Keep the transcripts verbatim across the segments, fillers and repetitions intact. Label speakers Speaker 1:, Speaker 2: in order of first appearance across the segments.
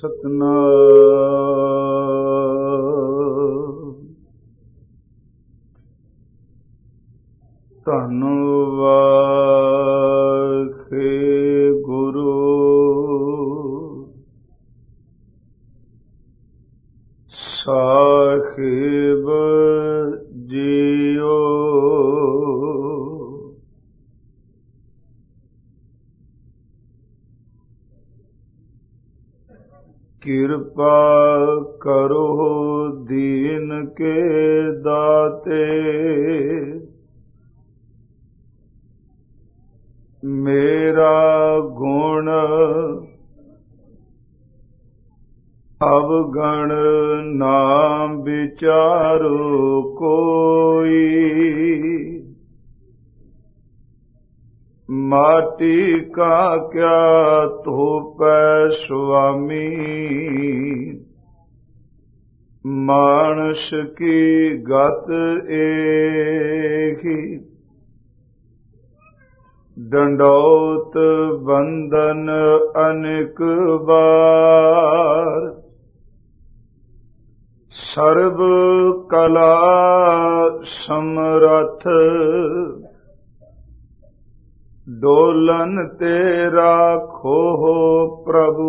Speaker 1: ਸਤਨਾਮ ਧੰਨ ਵਾਹਿਗੁਰੂ ਸਾਹਿਬ ਜੀਓ। ਕਿਰਪਾ ਕਰੋ ਦੀਨ ਕੇ ਦਾਤੇ, ਮੇਰਾ ਗੁਣ ਅਵਗਣ ਨਾ ਵਿਚਾਰੋ ਕੋਈ। ਮਾਟੀ ਕਾ ਕਿਆ ਧੋਪੈ ਸੁਆਮੀ, ਮਾਨਸ ਕੀ ਗਤ ਏਹੀ। ਡੰਡੌਤ ਬੰਦਨ ਅਨੇਕ ਬਾਰ, ਸਰਬ ਕਲਾ ਸਮਰਥ। ਡੋਲਨ ਤੇ ਰਾਖੋ ਪ੍ਰਭੂ,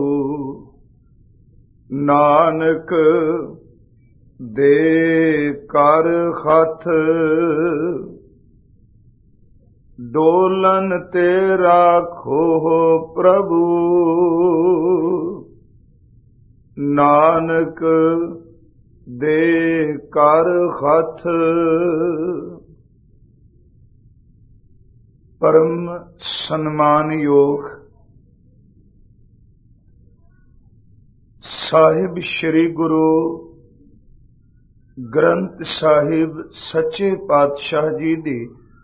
Speaker 1: ਨਾਨਕ ਦੇ ਕਰ ਹੱਥ। ਡੋਲਨ ਤੇ ਰਾਖੋ ਪ੍ਰਭੂ, ਨਾਨਕ ਦੇ ਕਰ ਹੱਥ। ਪਰਮ ਸਨਮਾਨਯੋਗ ਸਾਹਿਬ ਸ੍ਰੀ ਗੁਰੂ ਗ੍ਰੰਥ ਸਾਹਿਬ ਸੱਚੇ ਪਾਤਸ਼ਾਹ ਜੀ ਦੀ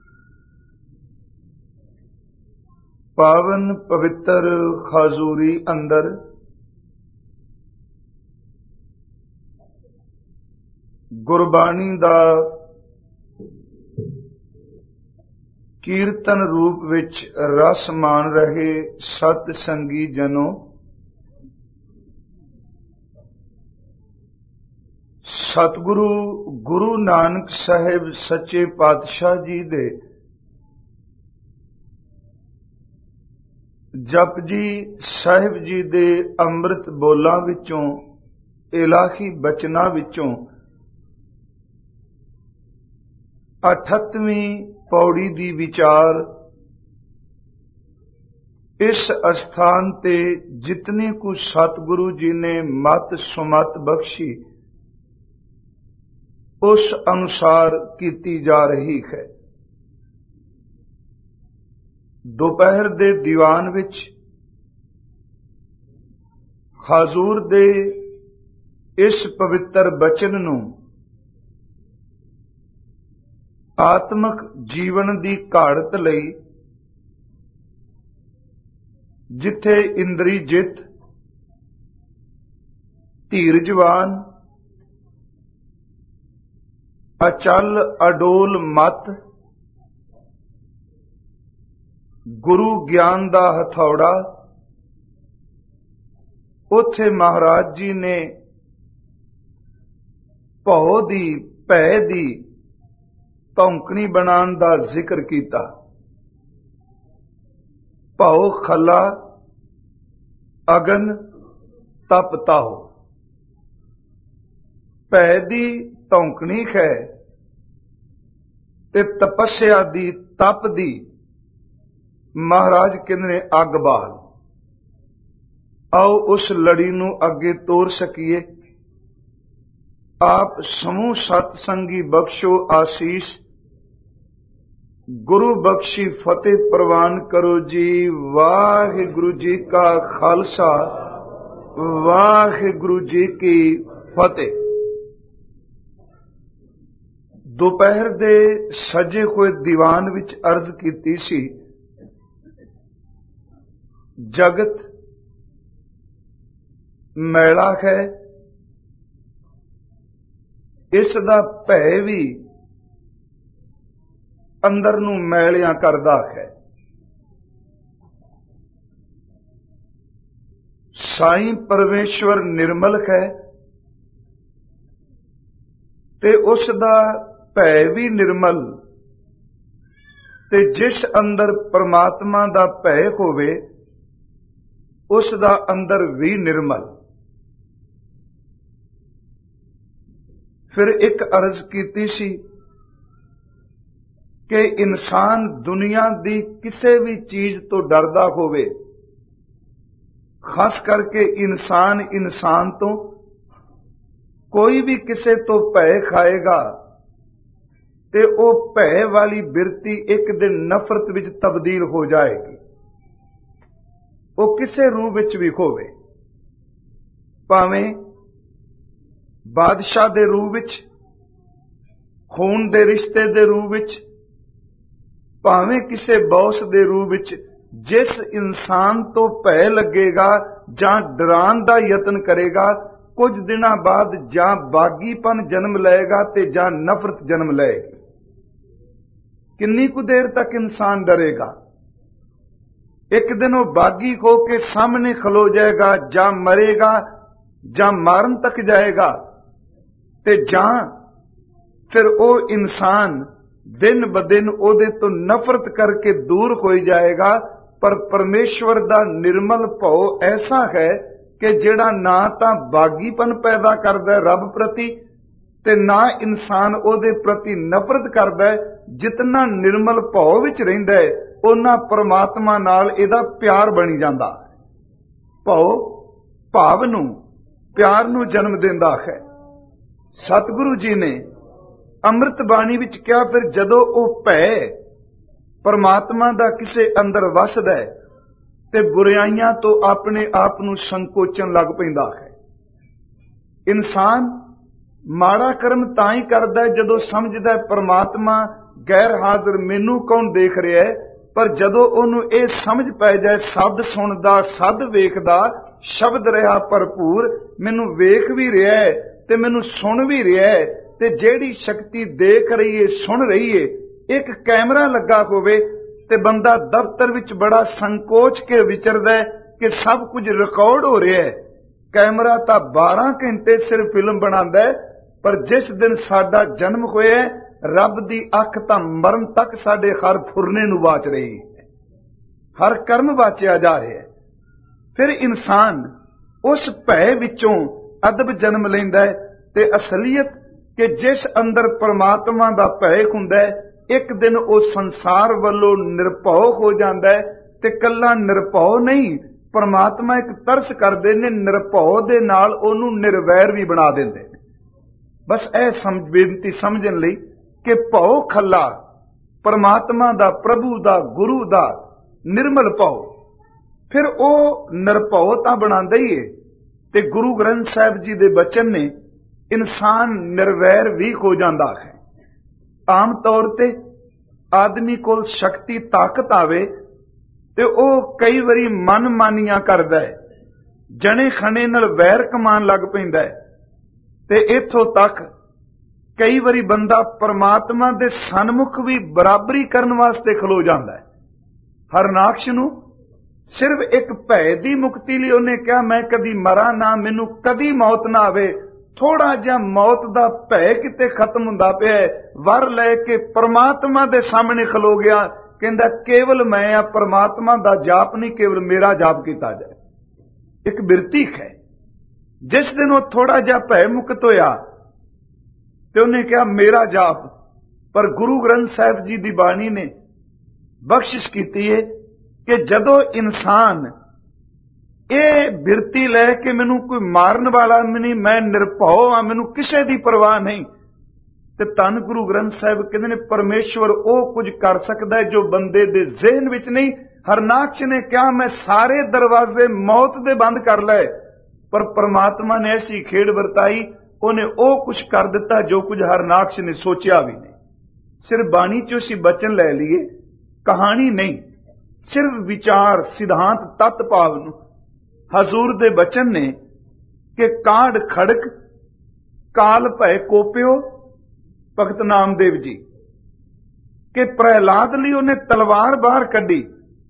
Speaker 1: ਪਾਵਨ ਪਵਿੱਤਰ ਹਜ਼ੂਰੀ ਅੰਦਰ ਗੁਰਬਾਣੀ ਦਾ ਕੀਰਤਨ ਰੂਪ ਵਿੱਚ ਰਸ ਮਾਣ ਰਹੇ ਸਤ ਸੰਗੀ ਜਨੋ, ਸਤਿਗੁਰੂ ਗੁਰੂ ਨਾਨਕ ਸਾਹਿਬ ਸੱਚੇ ਪਾਤਸ਼ਾਹ ਜੀ ਦੇ ਜਪਜੀ ਸਾਹਿਬ ਜੀ ਦੇ ਅੰਮ੍ਰਿਤ ਬੋਲਾਂ ਵਿੱਚੋਂ, ਇਲਾਹੀ ਬਚਨਾਂ ਵਿੱਚੋਂ ਅਠੱਤਵੀਂ ਪੌੜੀ ਦੀ ਵਿਚਾਰ ਇਸ ਅਸਥਾਨ ਤੇ ਜਿਤਨੇ ਕੁ ਸਤਿਗੁਰੂ ਜੀ ਨੇ ਮਤ ਸੁਮਤ ਬਖਸ਼ੀ ਉਸ ਅਨੁਸਾਰ ਕੀਤੀ ਜਾ ਰਹੀ ਹੈ। ਦੁਪਹਿਰ ਦੇ ਦੀਵਾਨ ਵਿੱਚ ਹਜ਼ੂਰ ਦੇ ਇਸ ਪਵਿੱਤਰ ਬਚਨ ਨੂੰ ਆਤਮਿਕ ਜੀਵਨ ਦੀ ਘਾੜਤ ਲਈ, ਜਿੱਥੇ ਇੰਦਰੀ ਜਿੱਤ, ਧੀਰਜਵਾਨ, ਅਚਲ ਅਡੋਲ ਮਤ, ਗੁਰੂ ਗਿਆਨ ਦਾ ਹਥੌੜਾ, ਉੱਥੇ ਮਹਾਰਾਜ ਜੀ ਨੇ ਭਉ ਦੀ ਭੈ ਦੀ ਧੌਂਕਣੀ ਬਣਾਉਣ ਦਾ ਜ਼ਿਕਰ ਕੀਤਾ। ਭਉ ਖਲਾ ਅਗਨ ਤਪ ਤਾਹੋ, ਭੈ ਦੀ ਧੌਂਕਣੀ ਹੈ ਤੇ ਤਪੱਸਿਆ ਦੀ ਤਪ ਦੀ ਮਹਾਰਾਜ ਕਹਿੰਦੇ ਨੇ ਅੱਗ ਬਾਲ। ਆਓ ਉਸ ਲੜੀ ਨੂੰ ਅੱਗੇ ਤੋਰ ਸਕੀਏ। ਆਪ ਸਮੂਹ ਸਤਸੰਗੀ ਬਖਸ਼ੋ ਆਸੀਸ, ਗੁਰੂ ਬਖਸ਼ੀ ਫਤਿਹ ਪ੍ਰਵਾਨ ਕਰੋ ਜੀ। ਵਾਹਿਗੁਰੂ ਜੀ ਕਾ ਖਾਲਸਾ, ਵਾਹਿਗੁਰੂ ਜੀ ਕੀ ਫਤਿਹ। ਦੁਪਹਿਰ ਦੇ ਸਜੇ ਹੋਏ ਦੀਵਾਨ ਵਿੱਚ ਅਰਜ਼ ਕੀਤੀ ਸੀ, ਜਗਤ ਮੈਲਾ ਹੈ, ਇਸ ਦਾ ਭੈ ਵੀ ਅੰਦਰ ਨੂੰ ਮੈਲਿਆਂ ਕਰਦਾ ਹੈ। ਸਾਈਂ ਪਰਮੇਸ਼ਵਰ ਨਿਰਮਲ ਹੈ ਤੇ ਉਸ ਦਾ ਭੈ ਵੀ ਨਿਰਮਲ, ਤੇ ਜਿਸ ਅੰਦਰ ਪਰਮਾਤਮਾ ਦਾ ਭੈ ਹੋਵੇ ਉਸ ਦਾ ਅੰਦਰ ਵੀ ਨਿਰਮਲ। ਫਿਰ ਇੱਕ ਅਰਜ਼ ਕੀਤੀ ਸੀ ਕਿ ਇਨਸਾਨ ਦੁਨੀਆ ਦੀ ਕਿਸੇ ਵੀ ਚੀਜ਼ ਤੋਂ ਡਰਦਾ ਹੋਵੇ, ਖਾਸ ਕਰਕੇ ਇਨਸਾਨ ਇਨਸਾਨ ਤੋਂ, ਕੋਈ ਵੀ ਕਿਸੇ ਤੋਂ ਭੈ ਖਾਏਗਾ ਤੇ ਉਹ ਭੈ ਵਾਲੀ ਬਿਰਤੀ ਇੱਕ ਦਿਨ ਨਫ਼ਰਤ ਵਿੱਚ ਤਬਦੀਲ ਹੋ ਜਾਏਗੀ, ਉਹ ਕਿਸੇ ਰੂਪ ਵਿੱਚ ਵੀ ਹੋਵੇ, ਭਾਵੇਂ ਬਾਦਸ਼ਾਹ ਦੇ ਰੂਪ ਵਿੱਚ, ਖੂਨ ਦੇ ਰਿਸ਼ਤੇ ਦੇ ਰੂਪ ਵਿੱਚ, ਭਾਵੇਂ ਕਿਸੇ ਬੌਸ ਦੇ ਰੂਪ ਵਿੱਚ। ਜਿਸ ਇਨਸਾਨ ਤੋਂ ਭੈ ਲੱਗੇਗਾ ਜਾਂ ਡਰਾਉਣ ਦਾ ਯਤਨ ਕਰੇਗਾ, ਕੁਝ ਦਿਨਾਂ ਬਾਅਦ ਜਾਂ ਬਾਗੀਪਨ ਜਨਮ ਲਏਗਾ ਤੇ ਜਾਂ ਨਫ਼ਰਤ ਜਨਮ ਲਏਗੀ। ਕਿੰਨੀ ਕੁ ਦੇਰ ਤੱਕ ਇਨਸਾਨ ਡਰੇਗਾ? ਇੱਕ ਦਿਨ ਉਹ ਬਾਗੀ ਹੋ ਕੇ ਸਾਹਮਣੇ ਖਲੋ ਜਾਏਗਾ, ਜਾਂ ਮਰੇਗਾ ਜਾਂ ਮਾਰਨ ਤੱਕ ਜਾਏਗਾ, ਤੇ ਜਾਂ ਫਿਰ ਉਹ ਇਨਸਾਨ ਦਿਨ ਬ ਦਿਨ ਉਹਦੇ ਤੋਂ ਨਫ਼ਰਤ ਕਰਕੇ ਦੂਰ ਹੋਈ ਜਾਏਗਾ। ਪਰ ਪਰਮੇਸ਼ਵਰ ਦਾ ਨਿਰਮਲ ਭਉ ਐਸਾ ਹੈ ਕਿ ਜਿਹੜਾ ਨਾ ਤਾਂ ਬਾਗੀਪਨ ਪੈਦਾ ਕਰਦਾ ਹੈ ਰੱਬ ਪ੍ਰਤੀ, ਤੇ ਨਾ ਇਨਸਾਨ ਉਹਦੇ ਪ੍ਰਤੀ ਨਫ਼ਰਤ ਕਰਦਾ ਹੈ। ਜਿਤਨਾ ਨਿਰਮਲ ਭਉ ਵਿੱਚ ਰਹਿੰਦਾ ਹੈ, ਉਹਨਾਂ ਪਰਮਾਤਮਾ ਨਾਲ ਇਹਦਾ ਪਿਆਰ ਬਣੀ ਜਾਂਦਾ ਹੈ। ਭਉ ਭਾਵ ਨੂੰ, ਪਿਆਰ ਨੂੰ ਜਨਮ ਦਿੰਦਾ ਹੈ। ਸਤਿਗੁਰੂ ਜੀ ਨੇ ਅੰਮ੍ਰਿਤ ਬਾਣੀ ਵਿੱਚ ਕਿਹਾ, ਫਿਰ ਜਦੋਂ ਉਹ ਭੈ ਪਰਮਾਤਮਾ ਦਾ ਕਿਸੇ ਅੰਦਰ ਵਸਦਾ ਹੈ ਤੇ ਬੁਰਾਈਆਂ ਤੋਂ ਆਪਣੇ ਆਪ ਨੂੰ ਸੰਕੋਚਣ ਲੱਗ ਪੈਂਦਾ ਹੈ। ਇਨਸਾਨ ਮਾੜਾ ਕਰਮ ਤਾਂ ਹੀ ਕਰਦਾ ਹੈ ਜਦੋਂ ਸਮਝਦਾ ਹੈ ਪਰਮਾਤਮਾ ਗੈਰ ਹਾਜ਼ਰ, ਮੈਨੂੰ ਕੌਣ ਦੇਖ ਰਿਹਾ ਹੈ। ਪਰ ਜਦੋਂ ਉਹਨੂੰ ਇਹ ਸਮਝ ਪੈ ਜਾਏ, ਸ਼ਬਦ ਸੁਣਦਾ, ਸਦ ਵੇਖਦਾ, ਸ਼ਬਦ ਰਿਹਾ ਭਰਪੂਰ, ਮੈਨੂੰ ਵੇਖ ਵੀ ਰਿਹਾ ਹੈ ਤੇ ਮੈਨੂੰ ਸੁਣ ਵੀ ਰਿਹਾ ਹੈ, ਤੇ ਜਿਹੜੀ ਸ਼ਕਤੀ ਦੇਖ ਰਹੀ ਏ, ਸੁਣ ਰਹੀ ਏ, ਇੱਕ ਕੈਮਰਾ ਲੱਗਾ ਹੋਵੇ ਤੇ ਬੰਦਾ ਦਫ਼ਤਰ ਵਿੱਚ ਬੜਾ ਸੰਕੋਚ ਕੇ ਵਿਚਰਦਾ ਹੈ ਕਿ ਸਭ ਕੁਝ ਰਿਕਾਰਡ ਹੋ ਰਿਹਾ ਹੈ। ਕੈਮਰਾ ਤਾਂ ਬਾਰਾਂ ਘੰਟੇ ਸਿਰਫ ਫਿਲਮ ਬਣਾਉਂਦਾ ਹੈ, ਪਰ ਜਿਸ ਦਿਨ ਸਾਡਾ ਜਨਮ ਹੋਇਆ, ਰੱਬ ਦੀ ਅੱਖ ਤਾਂ ਮਰਨ ਤੱਕ ਸਾਡੇ ਹਰ ਫੁਰਨੇ ਨੂੰ ਵਾਚ ਰਹੀ ਹੈ, ਹਰ ਕਰਮ ਵਾਚਿਆ ਜਾ ਰਿਹਾ ਹੈ। ਫਿਰ ਇਨਸਾਨ ਉਸ ਭੈ ਵਿੱਚੋਂ ਅਦਬ ਜਨਮ ਲੈਂਦਾ ਹੈ, ਤੇ ਅਸਲੀਅਤ ਕਿ ਜਿਸ ਅੰਦਰ ਪਰਮਾਤਮਾ ਦਾ ਭੈ ਹੁੰਦਾ ਹੈ, ਇੱਕ ਦਿਨ ਉਹ ਸੰਸਾਰ ਵੱਲੋਂ ਨਿਰਭਉ ਹੋ ਜਾਂਦਾ ਹੈ। ਤੇ ਕੱਲਾ ਨਿਰਭਉ ਨਹੀਂ, ਪਰਮਾਤਮਾ ਇੱਕ ਤਰਸ ਕਰਦੇ ਨੇ, ਨਿਰਭਉ ਦੇ ਨਾਲ ਉਹਨੂੰ ਨਿਰਵੈਰ ਵੀ ਬਣਾ ਦਿੰਦੇ ਨੇ। ਬਸ ਇਹ ਸਮਝ ਬੇਨਤੀ ਸਮਝਣ ਲਈ ਕਿ ਭਉ ਖੱਲਾ ਪਰਮਾਤਮਾ ਦਾ, ਪ੍ਰਭੂ ਦਾ, ਗੁਰੂ ਦਾ ਨਿਰਮਲ ਭਉ, ਫਿਰ ਉਹ ਨਿਰਭਉ ਤਾਂ ਬਣਾਉਂਦਾ ਹੀ ਹੈ। ਤੇ ਗੁਰੂ ਗ੍ਰੰਥ ਸਾਹਿਬ ਜੀ ਦੇ ਬਚਨ ਨੇ ਇਨਸਾਨ ਨਿਰਵੈਰ ਵੀ ਹੋ ਜਾਂਦਾ ਹੈ। ਆਮ ਤੌਰ ਤੇ ਆਦਮੀ ਕੋਲ ਸ਼ਕਤੀ, ਤਾਕਤ ਆਵੇ ਤੇ ਉਹ ਕਈ ਵਾਰੀ ਮਨ ਮਾਨੀਆਂ ਕਰਦਾ ਹੈ, ਜਣੇ ਖਣੇ ਨਾਲ ਵੈਰ ਕਮਾਨ ਲੱਗ ਪੈਂਦਾ ਹੈ। ਤੇ ਇੱਥੋਂ ਤੱਕ ਕਈ ਵਾਰੀ ਬੰਦਾ ਪਰਮਾਤਮਾ ਦੇ ਸਨਮੁਖ ਵੀ ਬਰਾਬਰੀ ਕਰਨ ਵਾਸਤੇ ਖਲੋ ਜਾਂਦਾ ਹੈ। ਹਰਨਾਕਸ਼ ਨੂੰ ਸਿਰਫ ਇੱਕ ਭੈ ਦੀ ਮੁਕਤੀ ਲਈ ਉਹਨੇ ਕਿਹਾ, ਮੈਂ ਕਦੀ ਮਰਾਂ ਨਾ, ਮੈਨੂੰ ਕਦੀ ਮੌਤ ਨਾ ਆਵੇ। ਥੋੜਾ ਜਿਹਾ ਮੌਤ ਦਾ ਭੈ ਕਿਤੇ ਖਤਮ ਹੁੰਦਾ ਪਿਆ, ਵਰ ਲੈ ਕੇ ਪਰਮਾਤਮਾ ਦੇ ਸਾਹਮਣੇ ਖਲੋ ਗਿਆ। ਕਹਿੰਦਾ ਕੇਵਲ ਮੈਂ ਆ, ਪਰਮਾਤਮਾ ਦਾ ਜਾਪ ਨਹੀਂ, ਕੇਵਲ ਮੇਰਾ ਜਾਪ ਕੀਤਾ ਜਾਏ। ਇੱਕ ਬਿਰਤੀ ਹੈ। ਜਿਸ ਦਿਨ ਉਹ ਥੋੜਾ ਜਿਹਾ ਭੈ ਮੁਕਤ ਹੋਇਆ ਤੇ ਉਹਨੇ ਕਿਹਾ ਮੇਰਾ ਜਾਪ। ਪਰ ਗੁਰੂ ਗ੍ਰੰਥ ਸਾਹਿਬ ਜੀ ਦੀ ਬਾਣੀ ਨੇ ਬਖਸ਼ਿਸ਼ ਕੀਤੀ ਹੈ ਕਿ ਜਦੋਂ ਇਨਸਾਨ ਇਹ ਬਿਰਤੀ ਲੈ ਕੇ ਮੈਨੂੰ ਕੋਈ ਮਾਰਨ ਵਾਲਾ ਨਹੀਂ, ਮੈਂ ਨਿਰਭਉ ਆ, ਮੈਨੂੰ ਕਿਸੇ ਦੀ ਪਰਵਾਹ ਨਹੀਂ, ਤੇ ਧੰਨ ਗੁਰੂ ਗ੍ਰੰਥ ਸਾਹਿਬ ਕਹਿੰਦੇ ਨੇ ਪਰਮੇਸ਼ਵਰ ਉਹ ਕੁਝ ਕਰ ਸਕਦਾ ਹੈ ਜੋ ਬੰਦੇ ਦੇ ਜ਼ਿਹਨ ਵਿੱਚ ਨਹੀਂ। ਹਰਨਾਕਸ਼ ਨੇ ਕਿਹਾ ਮੈਂ ਸਾਰੇ ਦਰਵਾਜ਼ੇ ਮੌਤ ਦੇ ਬੰਦ ਕਰ ਲਏ, ਪਰ ਪਰਮਾਤਮਾ ਨੇ ਐਸੀ ਖੇਡ ਵਰਤਾਈ, ਉਹਨੇ ਉਹ ਕੁਝ ਕਰ ਦਿੱਤਾ ਜੋ ਕੁਝ ਹਰਨਾਕਸ਼ ਨੇ ਸੋਚਿਆ ਵੀ ਨਹੀਂ। ਸਿਰਫ ਬਾਣੀ ਚੋਂ ਅਸੀਂ ਬਚਨ ਲੈ ਲਈਏ, ਕਹਾਣੀ ਨਹੀਂ, ਸਿਰਫ ਵਿਚਾਰ, ਸਿਧਾਂਤ, ਤਤ ਭਾਵ ਨੂੰ। ਹਜ਼ੂਰ ਦੇ ਬਚਨ ਨੇ ਕਿ ਕਾਢ ਖੜਕ ਕਾਲ ਭੈ ਕੋਪਿਓ, ਭਗਤ ਨਾਮਦੇਵ ਜੀ, ਕਿ ਪ੍ਰਹਿਲਾਦ ਲਈ ਉਹਨੇ ਤਲਵਾਰ ਬਾਹਰ ਕੱਢੀ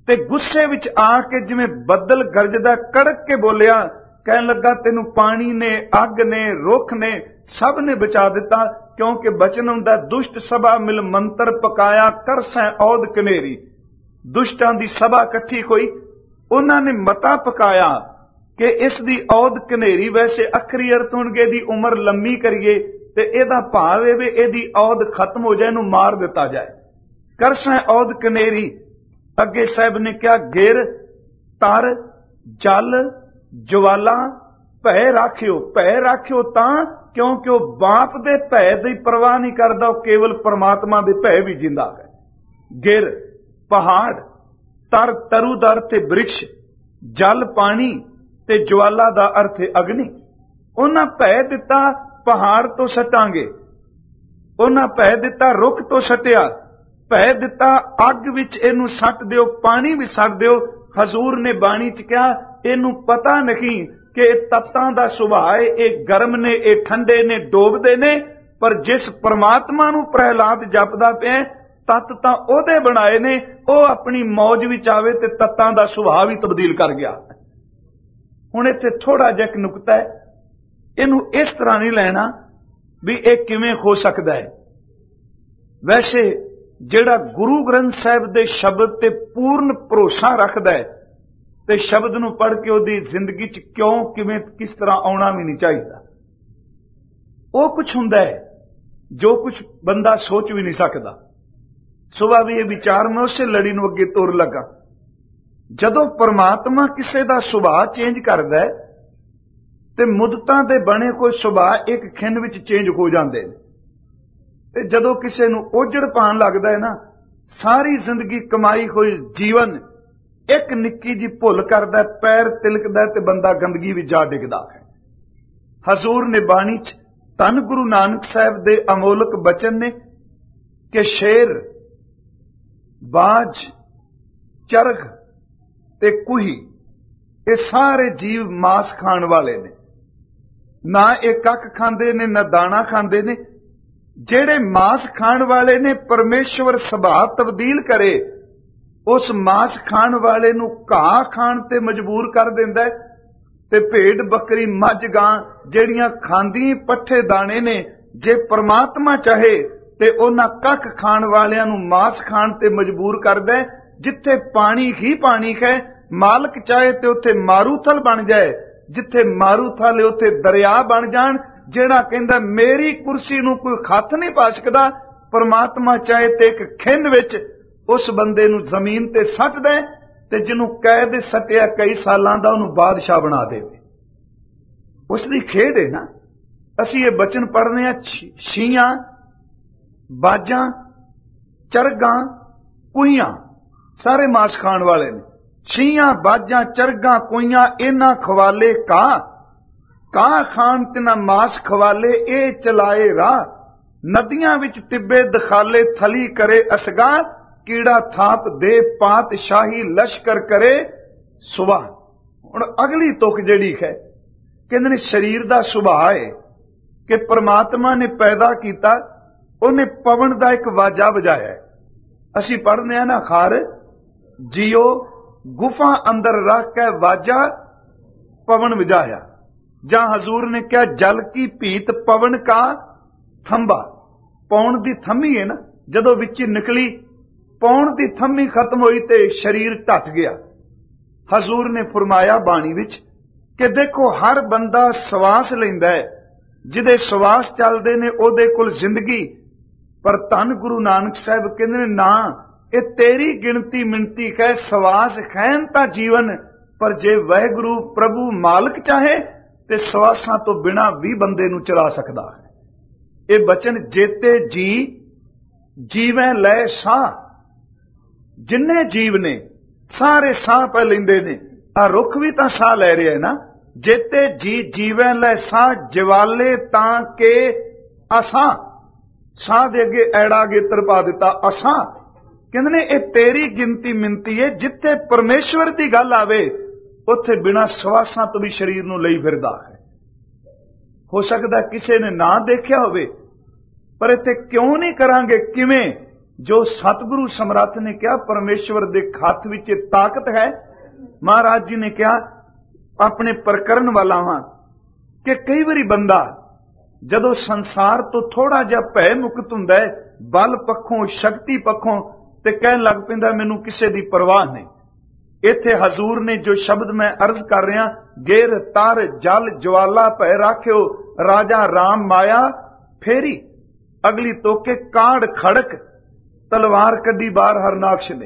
Speaker 1: ਤੇ ਗੁੱਸੇ ਵਿੱਚ ਆ ਕੇ ਜਿਵੇਂ ਬੱਦਲ ਗਰਜਦਾ ਕੜਕ ਕੇ ਬੋਲਿਆ, ਕਹਿਣ ਲੱਗਾ ਤੈਨੂੰ ਪਾਣੀ ਨੇ, ਅੱਗ ਨੇ, ਰੁੱਖ ਨੇ, ਸਭ ਨੇ ਬਚਾ ਦਿੱਤਾ, ਕਿਉਂਕਿ ਬਚਨ ਹੁੰਦਾ ਦੁਸ਼ਟ ਸਭਾ ਮਿਲ ਮੰਤਰ ਪਕਾਇਆ ਕਰ ਸੈਂ ਔਦ ਕਨੇਰੀ। ਦੁਸ਼ਟਾਂ ਦੀ ਸਭਾ ਇਕੱਠੀ ਹੋਈ, ਉਹਨਾਂ ਨੇ ਮਤਾ ਪਕਾਇਆ ਕਿ ਇਸ ਦੀ ਔਦ ਕਨੇਰੀ, ਵੈਸੇ ਅਖਰੀ ਅਰਥ ਹੋਣਗੇ ਦੀ ਉਮਰ ਲੰਮੀ ਕਰੀਏ, ਤੇ ਇਹਦਾ ਭਾਵ ਇਹ ਵੀ ਇਹਦੀ ਔਦ ਖਤਮ ਹੋ ਜਾਏ, ਇਹਨੂੰ ਮਾਰ ਦਿੱਤਾ ਜਾਏ। ਕਰ ਸੈਂ ਔਦ ਕਨੇਰੀ। ਅੱਗੇ ਸਾਹਿਬ ਨੇ ਕਿਹਾ ਗਿਰ, ਤਰ, ਜਲ, ਜਵਾਲਾ, ਭੈ ਰਾਖਿਓ। ਭੈ ਰਾਖਿਓ ਤਾਂ ਕਿਉਂਕਿ ਉਹ ਬਾਪ ਦੇ ਭੈ ਦੀ ਪਰਵਾਹ ਨਹੀਂ ਕਰਦਾ, ਉਹ ਕੇਵਲ ਪਰਮਾਤਮਾ ਦੇ ਭੈ ਵੀ ਜਿੰਦਾ ਹੈ। ਗਿਰ ਪਹਾੜ, ਤਰ ਤਰੂ ਦਾ ਅਰਥ ਹੈ ਬ੍ਰਿਕਸ਼, ਜਲ ਪਾਣੀ, ਤੇ ਜਵਾਲਾ ਦਾ ਅਰਥ ਹੈ ਅਗਨੀ। ਉਹਨਾਂ ਭੈ ਦਿੱਤਾ ਪਹਾੜ ਤੋਂ ਸਟਾਂਗੇ, ਉਹਨਾਂ ਭੈ ਦਿੱਤਾ ਰੁੱਖ ਤੋਂ ਸਟਿਆ, ਭੈ ਦਿੱਤਾ ਅੱਗ ਵਿੱਚ ਇਹਨੂੰ ਸੱਟ ਦਿਓ, ਪਾਣੀ ਵੀ ਸੱਟ ਦਿਓ। ਹਜ਼ੂਰ ਨੇ ਬਾਣੀ ਚ ਕਿਹਾ ਇਹਨੂੰ ਪਤਾ ਨਹੀਂ ਕਿ ਇਹ ਤੱਤਾਂ ਦਾ ਸੁਭਾਅ ਹੈ, ਇਹ ਗਰਮ ਨੇ, ਇਹ ਠੰਡੇ ਨੇ, ਡੋਬਦੇ ਨੇ, ਪਰ ਜਿਸ ਪਰਮਾਤਮਾ ਨੂੰ ਪ੍ਰਹਿਲਾਦ ਜਪਦਾ ਪਿਆ, ਤੱਤ ਤਾਂ ਉਹਦੇ ਬਣਾਏ ਨੇ, ਉਹ ਆਪਣੀ ਮੌਜ ਵਿੱਚ ਆਵੇ ਤੇ ਤੱਤਾਂ ਦਾ ਸੁਭਾਅ ਵੀ ਤਬਦੀਲ ਕਰ ਗਿਆ। ਹੁਣ ਇੱਥੇ ਥੋੜਾ ਜਿਹਾ ਇੱਕ ਨੁਕਤਾ ਹੈ, ਇਹਨੂੰ ਇਸ ਤਰ੍ਹਾਂ ਨਹੀਂ ਲੈਣਾ ਵੀ ਇਹ ਕਿਵੇਂ ਹੋ ਸਕਦਾ ਹੈ। ਵੈਸੇ ਜਿਹੜਾ ਗੁਰੂ ਗ੍ਰੰਥ ਸਾਹਿਬ ਦੇ ਸ਼ਬਦ ਤੇ ਪੂਰਨ ਭਰੋਸਾ ਰੱਖਦਾ ਹੈ, ਤੇ ਸ਼ਬਦ ਨੂੰ ਪੜ੍ਹ ਕੇ ਉਹਦੀ ਜ਼ਿੰਦਗੀ 'ਚ ਕਿਉਂ, ਕਿਵੇਂ, ਕਿਸ ਤਰ੍ਹਾਂ ਆਉਣਾ ਵੀ ਨਹੀਂ ਚਾਹੀਦਾ। ਉਹ ਕੁਝ ਹੁੰਦਾ ਹੈ ਜੋ ਕੁਝ ਬੰਦਾ ਸੋਚ ਵੀ ਨਹੀਂ ਸਕਦਾ। ਸੁਬਾਹ ਵੀ ਇਹ ਵਿਚਾਰ ਮੈਂ ਉਸੇ ਲੜੀ ਨੂੰ ਅੱਗੇ ਤੋਰ ਲੱਗਾ। ਜਦੋਂ ਪਰਮਾਤਮਾ ਕਿਸੇ ਦਾ ਸੁਭਾਅ ਚੇਂਜ ਕਰਦਾ ਹੈ, ਤੇ ਮੁੱਦਤਾਂ ਦੇ ਬਣੇ ਕੋਈ ਸੁਭਾਅ ਇੱਕ ਖਿੰਡ ਵਿੱਚ ਚੇਂਜ ਹੋ ਜਾਂਦੇ ਨੇ। ਤੇ ਜਦੋਂ ਕਿਸੇ ਨੂੰ ਉਜੜ ਪਾਉਣ ਲੱਗਦਾ ਹੈ ਨਾ, ਸਾਰੀ ਜ਼ਿੰਦਗੀ ਕਮਾਈ ਹੋਈ ਜੀਵਨ ਇੱਕ ਨਿੱਕੀ ਜੀ ਭੁੱਲ ਕਰਦਾ, ਪੈਰ ਤਿਲਕਦਾ ਤੇ ਬੰਦਾ ਗੰਦਗੀ ਵਿੱਚ ਜਾ ਡਿੱਗਦਾ ਹੈ। ਹਜ਼ੂਰ ਨੇ ਬਾਣੀ 'ਚ ਧੰਨ ਗੁਰੂ ਨਾਨਕ ਸਾਹਿਬ ਦੇ ਅਮੋਲਕ ਬਚਨ ਨੇ ਕਿ ਸ਼ੇਰ, ਬਾਜ, ਚਰਗ ਤੇ ਕੁਹੀ, ਇਹ ਸਾਰੇ ਜੀਵ ਮਾਸ ਖਾਣ ਵਾਲੇ ਨੇ। ਨਾ ਇਹ ਕੱਖ ਖਾਂਦੇ ਨੇ, ਨਾ ਦਾਣਾ ਖਾਂਦੇ ਨੇ। ਜਿਹੜੇ ਮਾਸ ਖਾਣ ਵਾਲੇ ਨੇ, ਪਰਮੇਸ਼ਵਰ ਸੁਭਾਅ ਤਬਦੀਲ ਕਰੇ, ਉਸ ਮਾਸ ਖਾਣ ਵਾਲੇ ਨੂੰ ਘਾਹ ਖਾਣ ਤੇ ਮਜਬੂਰ ਕਰ ਦਿੰਦਾ। ਤੇ ਭੇਡ, ਬੱਕਰੀ, ਮੱਝ, ਗਾਂ ਜਿਹੜੀਆਂ ਖਾਂਦੀ ਪੱਠੇ ਦਾਣੇ ਨੇ, ਜੇ ਪਰਮਾਤਮਾ ਚਾਹੇ ਤੇ ਉਹਨਾਂ ਕੱਖ ਖਾਣ ਵਾਲਿਆਂ ਨੂੰ ਮਾਸ ਖਾਣ ਤੇ ਮਜਬੂਰ ਕਰਦਾ। ਜਿੱਥੇ ਪਾਣੀ ਹੀ ਪਾਣੀ ਹੈ, ਮਾਲਕ ਚਾਹੇ ਤੇ ਉੱਥੇ ਮਾਰੂਥਲ ਬਣ ਜਾਏ, ਜਿੱਥੇ ਮਾਰੂਥਲ ਹੈ ਉੱਥੇ ਦਰਿਆ ਬਣ ਜਾਣ। ਜਿਹੜਾ ਕਹਿੰਦਾ ਮੇਰੀ ਕੁਰਸੀ ਨੂੰ ਕੋਈ ਹੱਥ ਨਹੀਂ ਪਾ ਸਕਦਾ, ਪਰਮਾਤਮਾ ਚਾਹੇ ਤੇ ਇੱਕ ਖਿੰਡ ਵਿੱਚ ਉਸ ਬੰਦੇ ਨੂੰ ਜ਼ਮੀਨ ਤੇ ਸੱਟ ਦੇ, ਤੇ ਜਿਹਨੂੰ ਕੈਦ ਸੱਟਿਆ ਕਈ ਸਾਲਾਂ ਦਾ, ਉਹਨੂੰ ਬਾਦਸ਼ਾਹ ਬਣਾ ਦੇਵੇ। ਉਸ ਦੀ ਖੇਡ ਹੈ ਨਾ। ਅਸੀਂ ਇਹ ਬਚਨ ਪੜ੍ਹਦੇ ਹਾਂ, ਛੀਆਂ, ਬਾਜਾਂ, ਚਰਗਾਂ, ਕੁਈਆਂ, ਸਾਰੇ ਮਾਸ ਖਾਣ ਵਾਲੇ ਨੇ। ਛੀਆਂ, ਬਾਜਾਂ, ਚਰਗਾਂ, ਕੁਈਆਂ, ਇਹਨਾਂ ਖਵਾਲੇ ਕਾ, ਕਾਂ ਖਾਣ ਤੇ ਨਾ ਮਾਸ ਖਵਾਲੇ, ਇਹ ਚਲਾਏ ਰਾਹ। ਨਦੀਆਂ ਵਿੱਚ ਟਿੱਬੇ ਦਿਖਾਲੇ, ਥਲੀ ਕਰੇ ਅਸਗਾ, ਕੀੜਾ ਥਾਪ ਦੇ ਪਾਤਸ਼ਾਹੀ ਲਸ਼ਕਰ ਕਰੇ ਸੁਬਾਹ। ਹੁਣ ਅਗਲੀ ਤੁਕ ਜਿਹੜੀ ਹੈ, ਕਹਿੰਦੇ ਨੇ ਸਰੀਰ ਦਾ ਸੁਭਾਅ ਹੈ ਕਿ ਪਰਮਾਤਮਾ ਨੇ ਪੈਦਾ ਕੀਤਾ, ਉਹਨੇ ਪਵਨ ਦਾ ਇੱਕ ਵਾਜਾ ਵਜਾਇਆ। ਅਸੀਂ ਪੜ੍ਹਦੇ ਹਾਂ ਨਾ, ਖਾਰ ਜੀਓ ਗੁਫਾ ਅੰਦਰ ਰੱਖ ਕੇ ਵਾਜਾ ਪਵਨ ਵਜਾਇਆ। ਜਾਂ ਹਜ਼ੂਰ ਨੇ ਕਿਹਾ ਜਲ ਕੀ ਭੀਤ ਪਵਨ ਕਾ ਥੰਬਾ। ਪੌਣ ਦੀ ਥੰਮੀ ਹੈ ਨਾ, ਜਦੋਂ ਵਿੱਚ ਨਿਕਲੀ, ਪੌਣ ਦੀ ਥੰਮੀ ਖਤਮ ਹੋਈ ਤੇ ਸਰੀਰ ਢੱਟ ਗਿਆ। ਹਜ਼ੂਰ ਨੇ ਫਰਮਾਇਆ ਬਾਣੀ ਵਿੱਚ ਕਿ ਦੇਖੋ, ਹਰ ਬੰਦਾ ਸਵਾਸ ਲੈਂਦਾ ਹੈ, ਜਿਹਦੇ ਸਵਾਸ ਚੱਲਦੇ ਨੇ ਉਹਦੇ ਕੋਲ ਜ਼ਿੰਦਗੀ। ਪਰ ਧੰਨ ਗੁਰੂ ਨਾਨਕ ਸਾਹਿਬ ਕਹਿੰਦੇ ਨੇ ਨਾ, ਇਹ ਤੇਰੀ ਗਿਣਤੀ ਮਿਣਤੀ ਹੈ, ਸਵਾਸ ਖੈਨ ਤਾਂ ਜੀਵਨ, ਪਰ ਜੇ ਵਾਹਿਗੁਰੂ ਪ੍ਰਭੂ ਮਾਲਕ ਚਾਹੇ ਤੇ ਸਵਾਸਾਂ ਤੋਂ ਬਿਨਾਂ ਵੀ ਬੰਦੇ ਨੂੰ ਚਲਾ ਸਕਦਾ ਹੈ। ਇਹ ਬਚਨ ਜੇਤੇ ਜੀ ਜੀਵੇਂ ਲੈ ਸਾਹ। ਜਿੰਨੇ ਜੀਵ ਨੇ ਸਾਰੇ ਸਾਹ ਪੈ ਲੈਂਦੇ ਨੇ। ਆ ਰੁੱਖ ਵੀ ਤਾਂ ਸਾਹ ਲੈ ਰਿਹਾ ਹੈ ਨਾ। ਜੇਤੇ ਜੀ ਜੀਵੇਂ ਲੈ ਸਾਹ, ਜਵਾਲੇ ਤਾਂ ਕਿ ਅਸਾਂ। ਸਾਹ ਦੇ ਅੱਗੇ ਐੜਾ ਗੇਤਰ ਪਾ ਦਿੱਤਾ, ਅਸਾਂ। ਕਹਿੰਦੇ ਨੇ ਇਹ ਤੇਰੀ ਗਿਣਤੀ ਮਿੰਤੀ ਹੈ। ਜਿੱਥੇ ਪਰਮੇਸ਼ਵਰ ਦੀ ਗੱਲ ਆਵੇ, ਉੱਥੇ ਬਿਨਾਂ ਸਵਾਸਾਂ ਤੋਂ ਵੀ ਸਰੀਰ ਨੂੰ ਲਈ ਫਿਰਦਾ ਹੈ। ਹੋ ਸਕਦਾ ਕਿਸੇ ਨੇ ਨਾ ਦੇਖਿਆ ਹੋਵੇ, ਪਰ ਇੱਥੇ ਕਿਉਂ ਨਹੀਂ ਕਰਾਂਗੇ? ਕਿਵੇਂ? ਜੋ ਸਤਿਗੁਰੂ ਸਮਰੱਥ ਨੇ ਕਿਹਾ ਪਰਮੇਸ਼ਵਰ ਦੇ ਹੱਥ ਵਿੱਚ ਇਹ ਤਾਕਤ ਹੈ। ਮਹਾਰਾਜ ਜੀ ਨੇ ਕਿਹਾ ਆਪਣੇ ਪ੍ਰਕਰਨ ਵਾਲਾ ਵਾਂ ਕਿ ਕਈ ਵਾਰੀ ਬੰਦਾ ਜਦੋਂ ਸੰਸਾਰ ਤੋਂ ਥੋੜਾ ਜਿਹਾ ਭੈ ਮੁਕਤ ਹੁੰਦਾ ਹੈ, ਬਲ ਪੱਖੋਂ ਸ਼ਕਤੀ ਪੱਖੋਂ, ਤੇ ਕਹਿਣ ਲੱਗ ਪੈਂਦਾ ਮੈਨੂੰ ਕਿਸੇ ਦੀ ਪਰਵਾਹ ਨਹੀਂ। ਇੱਥੇ ਹਜ਼ੂਰ ਨੇ ਜੋ ਸ਼ਬਦ ਮੈਂ ਅਰਜ਼ ਕਰ ਰਿਹਾ, ਗੇਰ ਤਰ ਜਲ ਜਵਾਲਾ ਭੈ ਰਾਖਿਓ ਰਾਜਾ ਰਾਮ ਮਾਇਆ ਫੇਰੀ, ਅਗਲੀ ਤੋਕੇ ਕਾਂਡ ਖੜਕ ਤਲਵਾਰ ਕੱਢੀ ਬਾਹਰ ਹਰਨਾਕਸ਼ ਨੇ,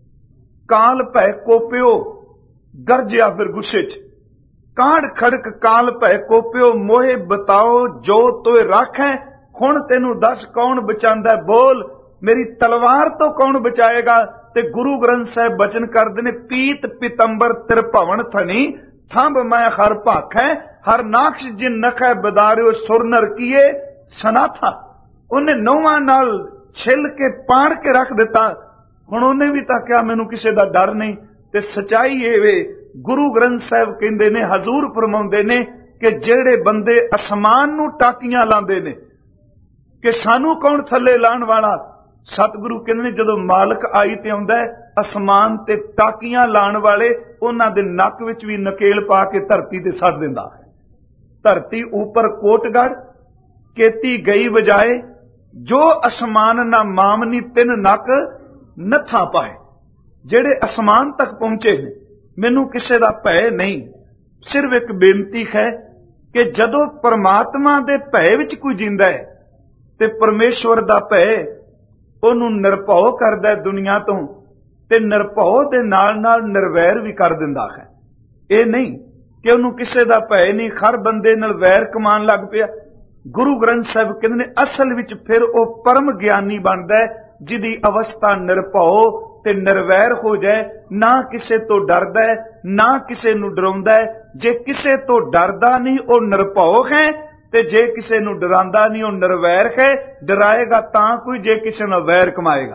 Speaker 1: ਕਾਲ ਭੈ ਕੋਪਿਓ ਗਰਜਿਆ ਫਿਰ ਗੁੱਸੇ ਚ, ਕਾਂਡ ਖੜਕ ਕਾਲ ਭੈ ਕੋਪਿਓ ਮੋਹੇ ਬਤਾਓ ਜੋ ਤੋਏ ਰਾਖੈ, ਹੁਣ ਤੈਨੂੰ ਦੱਸ ਕੌਣ ਬਚਾਉਂਦਾ, ਬੋਲ ਮੇਰੀ ਤਲਵਾਰ ਤੋਂ ਕੌਣ ਬਚਾਏਗਾ। ਤੇ ਗੁਰੂ ਗ੍ਰੰਥ ਸਾਹਿਬ ਬਚਨ ਕਰਦੇ ਨੇ, ਪੀਤ ਪਿਤੰਬਰ ਤਿਰਭਵਨ ਥਣੀ ਥੰਬ ਮੈਂ ਹਰ ਭਾਖੈ, ਹਰ ਨਾਕਸ਼ ਜਿਨ ਨਖੈ ਬਦਾਰਿਓ ਸੁਰ ਨਰ ਕੀਏ ਸਨਾਥਾ। ਉਹਨੇ ਨੌਵਾਂ ਨਾਲ ਛਿੱਲ ਕੇ ਪਾੜ ਕੇ ਰੱਖ ਦਿੱਤਾ। ਹੁਣ ਉਹਨੇ ਵੀ ਤਾਂ ਕਿਹਾ ਮੈਨੂੰ ਕਿਸੇ ਦਾ ਡਰ ਨਹੀਂ। ਤੇ ਸਚਾਈ ਇਹ ਵੇ, ਗੁਰੂ ਗ੍ਰੰਥ ਸਾਹਿਬ ਕਹਿੰਦੇ ਨੇ, ਹਜ਼ੂਰ ਫਰਮਾਉਂਦੇ ਨੇ ਕਿ ਜਿਹੜੇ ਬੰਦੇ ਅਸਮਾਨ ਨੂੰ ਟਾਕੀਆਂ ਲਾਉਂਦੇ ਨੇ ਕਿ ਸਾਨੂੰ ਕੌਣ ਥੱਲੇ ਲਾਉਣ ਵਾਲਾ, ਸਤਿਗੁਰੂ ਕਹਿੰਦੇ ਨੇ ਜਦੋਂ ਮਾਲਕ ਆਈ ਤੇ ਆਉਂਦਾ ਅਸਮਾਨ ਤੇ ਟਾਕੀਆਂ ਲਾਉਣ ਵਾਲੇ ਉਹਨਾਂ ਦੇ ਨੱਕ ਵਿੱਚ ਵੀ ਨਕੇਲ ਪਾ ਕੇ ਧਰਤੀ ਤੇ ਸੱਟ ਦਿੰਦਾ ਹੈ। ਧਰਤੀ ਉੱਪਰ ਕੋਟਗੜ ਕੇਤੀ ਗਈ ਵਜਾਏ, ਜੋ ਅਸਮਾਨ ਨਾ ਮਾਮਨੀ ਤਿੰਨ ਨੱਕ ਨੱਥਾ ਪਾਏ। ਜਿਹੜੇ ਅਸਮਾਨ ਤੱਕ ਪਹੁੰਚੇ ਨੇ, ਮੈਨੂੰ ਕਿਸੇ ਦਾ ਭੈ ਨਹੀਂ। ਸਿਰਫ ਇੱਕ ਬੇਨਤੀ ਹੈ ਕਿ ਜਦੋਂ ਪਰਮਾਤਮਾ ਦੇ ਭੈ ਵਿੱਚ ਕੋਈ ਜਿੰਦਾ ਹੈ ਤੇ ਪਰਮੇਸ਼ਵਰ ਦਾ ਭੈ ਉਹਨੂੰ ਨਿਰਭਉ ਕਰਦਾ ਦੁਨੀਆ ਤੋਂ, ਤੇ ਨਿਰਭਉ ਦੇ ਨਾਲ ਨਾਲ ਨਿਰਵੈਰ ਵੀ ਕਰ ਦਿੰਦਾ ਹੈ। ਇਹ ਨਹੀਂ ਕਿ ਉਹਨੂੰ ਕਿਸੇ ਦਾ ਭੈ ਨਹੀਂ, ਹਰ ਬੰਦੇ ਨਾਲ ਵੈਰ ਕਮਾਉਣ ਲੱਗ ਪਿਆ। ਗੁਰੂ ਗ੍ਰੰਥ ਸਾਹਿਬ ਕਹਿੰਦੇ ਨੇ ਅਸਲ ਵਿੱਚ ਫਿਰ ਉਹ ਪਰਮ ਗਿਆਨੀ ਬਣਦਾ ਜਿਹਦੀ ਅਵਸਥਾ ਨਿਰਭਉ ਤੇ ਨਿਰਵੈਰ ਹੋ ਜਾਏ, ਨਾ ਕਿਸੇ ਤੋਂ ਡਰਦਾ ਹੈ ਨਾ ਕਿਸੇ ਨੂੰ ਡਰਾਉਂਦਾ ਹੈ। ਜੇ ਕਿਸੇ ਤੋਂ ਡਰਦਾ ਨਹੀਂ ਉਹ ਨਿਰਭਉ ਹੈ, ਤੇ ਜੇ ਕਿਸੇ ਨੂੰ ਡਰਾਉਂਦਾ ਨਹੀਂ ਉਹ ਨਿਰਵੈਰ ਹੈ। ਡਰਾਏਗਾ ਤਾਂ ਕੋਈ ਜੇ ਕਿਸੇ ਨਾਲ ਵੈਰ ਕਮਾਏਗਾ।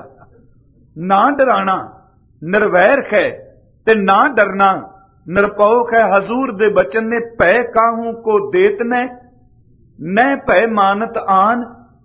Speaker 1: ਨਾ ਡਰਾਣਾ ਨਿਰਵੈਰ ਹੈ ਤੇ ਨਾ ਡਰਨਾ ਨਿਰਭਉ ਹੈ। ਹਜ਼ੂਰ ਦੇ ਬਚਨ ਨੇ, ਭੈ ਕਾਹੂ ਕੋ ਦੇਤ ਨੇ ਨੈ ਭੈ ਮਾਨਤ ਆਨ।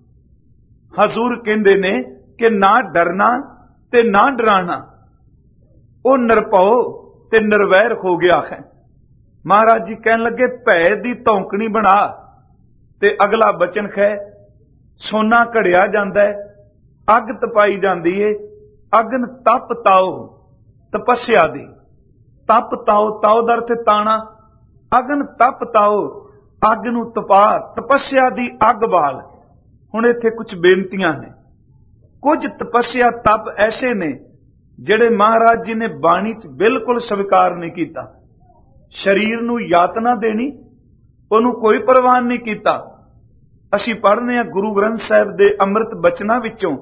Speaker 1: ਹਜ਼ੂਰ ਕਹਿੰਦੇ ਨੇ ਕਿ ਨਾ ਡਰਨਾ ਤੇ ਨਾ ਡਰਾਣਾ, ਉਹ ਨਿਰਭਉ ਤੇ ਨਿਰਵੈਰ ਹੋ ਗਿਆ ਹੈ। ਮਹਾਰਾਜ ਜੀ ਕਹਿਣ ਲੱਗੇ ਭੈ ਦੀ ਧੌਂਕਣੀ ਬਣਾ। ਤੇ ਅਗਲਾ ਬਚਨ ਹੈ, ਸੋਨਾ ਘੜਿਆ ਜਾਂਦਾ ਹੈ, ਅੱਗ ਤਪਾਈ ਜਾਂਦੀ ਏ, ਅਗਨ ਤਪ ਤਾਓ ਤਪੱਸਿਆ ਦੀ। ਤਪ ਤਾਓ, ਤਾਓ ਦਾ ਅਰਥ ਤਾਣਾ, ਅਗਨ ਤਪ ਤਾਓ ਅੱਗ ਨੂੰ ਤਪਾ, ਤਪੱਸਿਆ ਦੀ ਅੱਗ ਬਾਲ। ਹੁਣ ਇੱਥੇ ਕੁਝ ਬੇਨਤੀਆਂ ਨੇ। ਕੁਝ ਤਪੱਸਿਆ ਤਪ ਐਸੇ ਨੇ ਜਿਹੜੇ ਮਹਾਰਾਜ ਜੀ ਨੇ ਬਾਣੀ 'ਚ ਬਿਲਕੁਲ ਸਵੀਕਾਰ ਨਹੀਂ ਕੀਤਾ। ਸਰੀਰ ਨੂੰ ਯਾਤਨਾ ਦੇਣੀ, ਉਹਨੂੰ ਕੋਈ ਪ੍ਰਵਾਨ ਨਹੀਂ ਕੀਤਾ। ਅਸੀਂ ਪੜ੍ਹਦੇ ਹਾਂ ਗੁਰੂ ਗ੍ਰੰਥ ਸਾਹਿਬ ਦੇ ਅੰਮ੍ਰਿਤ ਬਚਨਾਂ ਵਿੱਚੋਂ,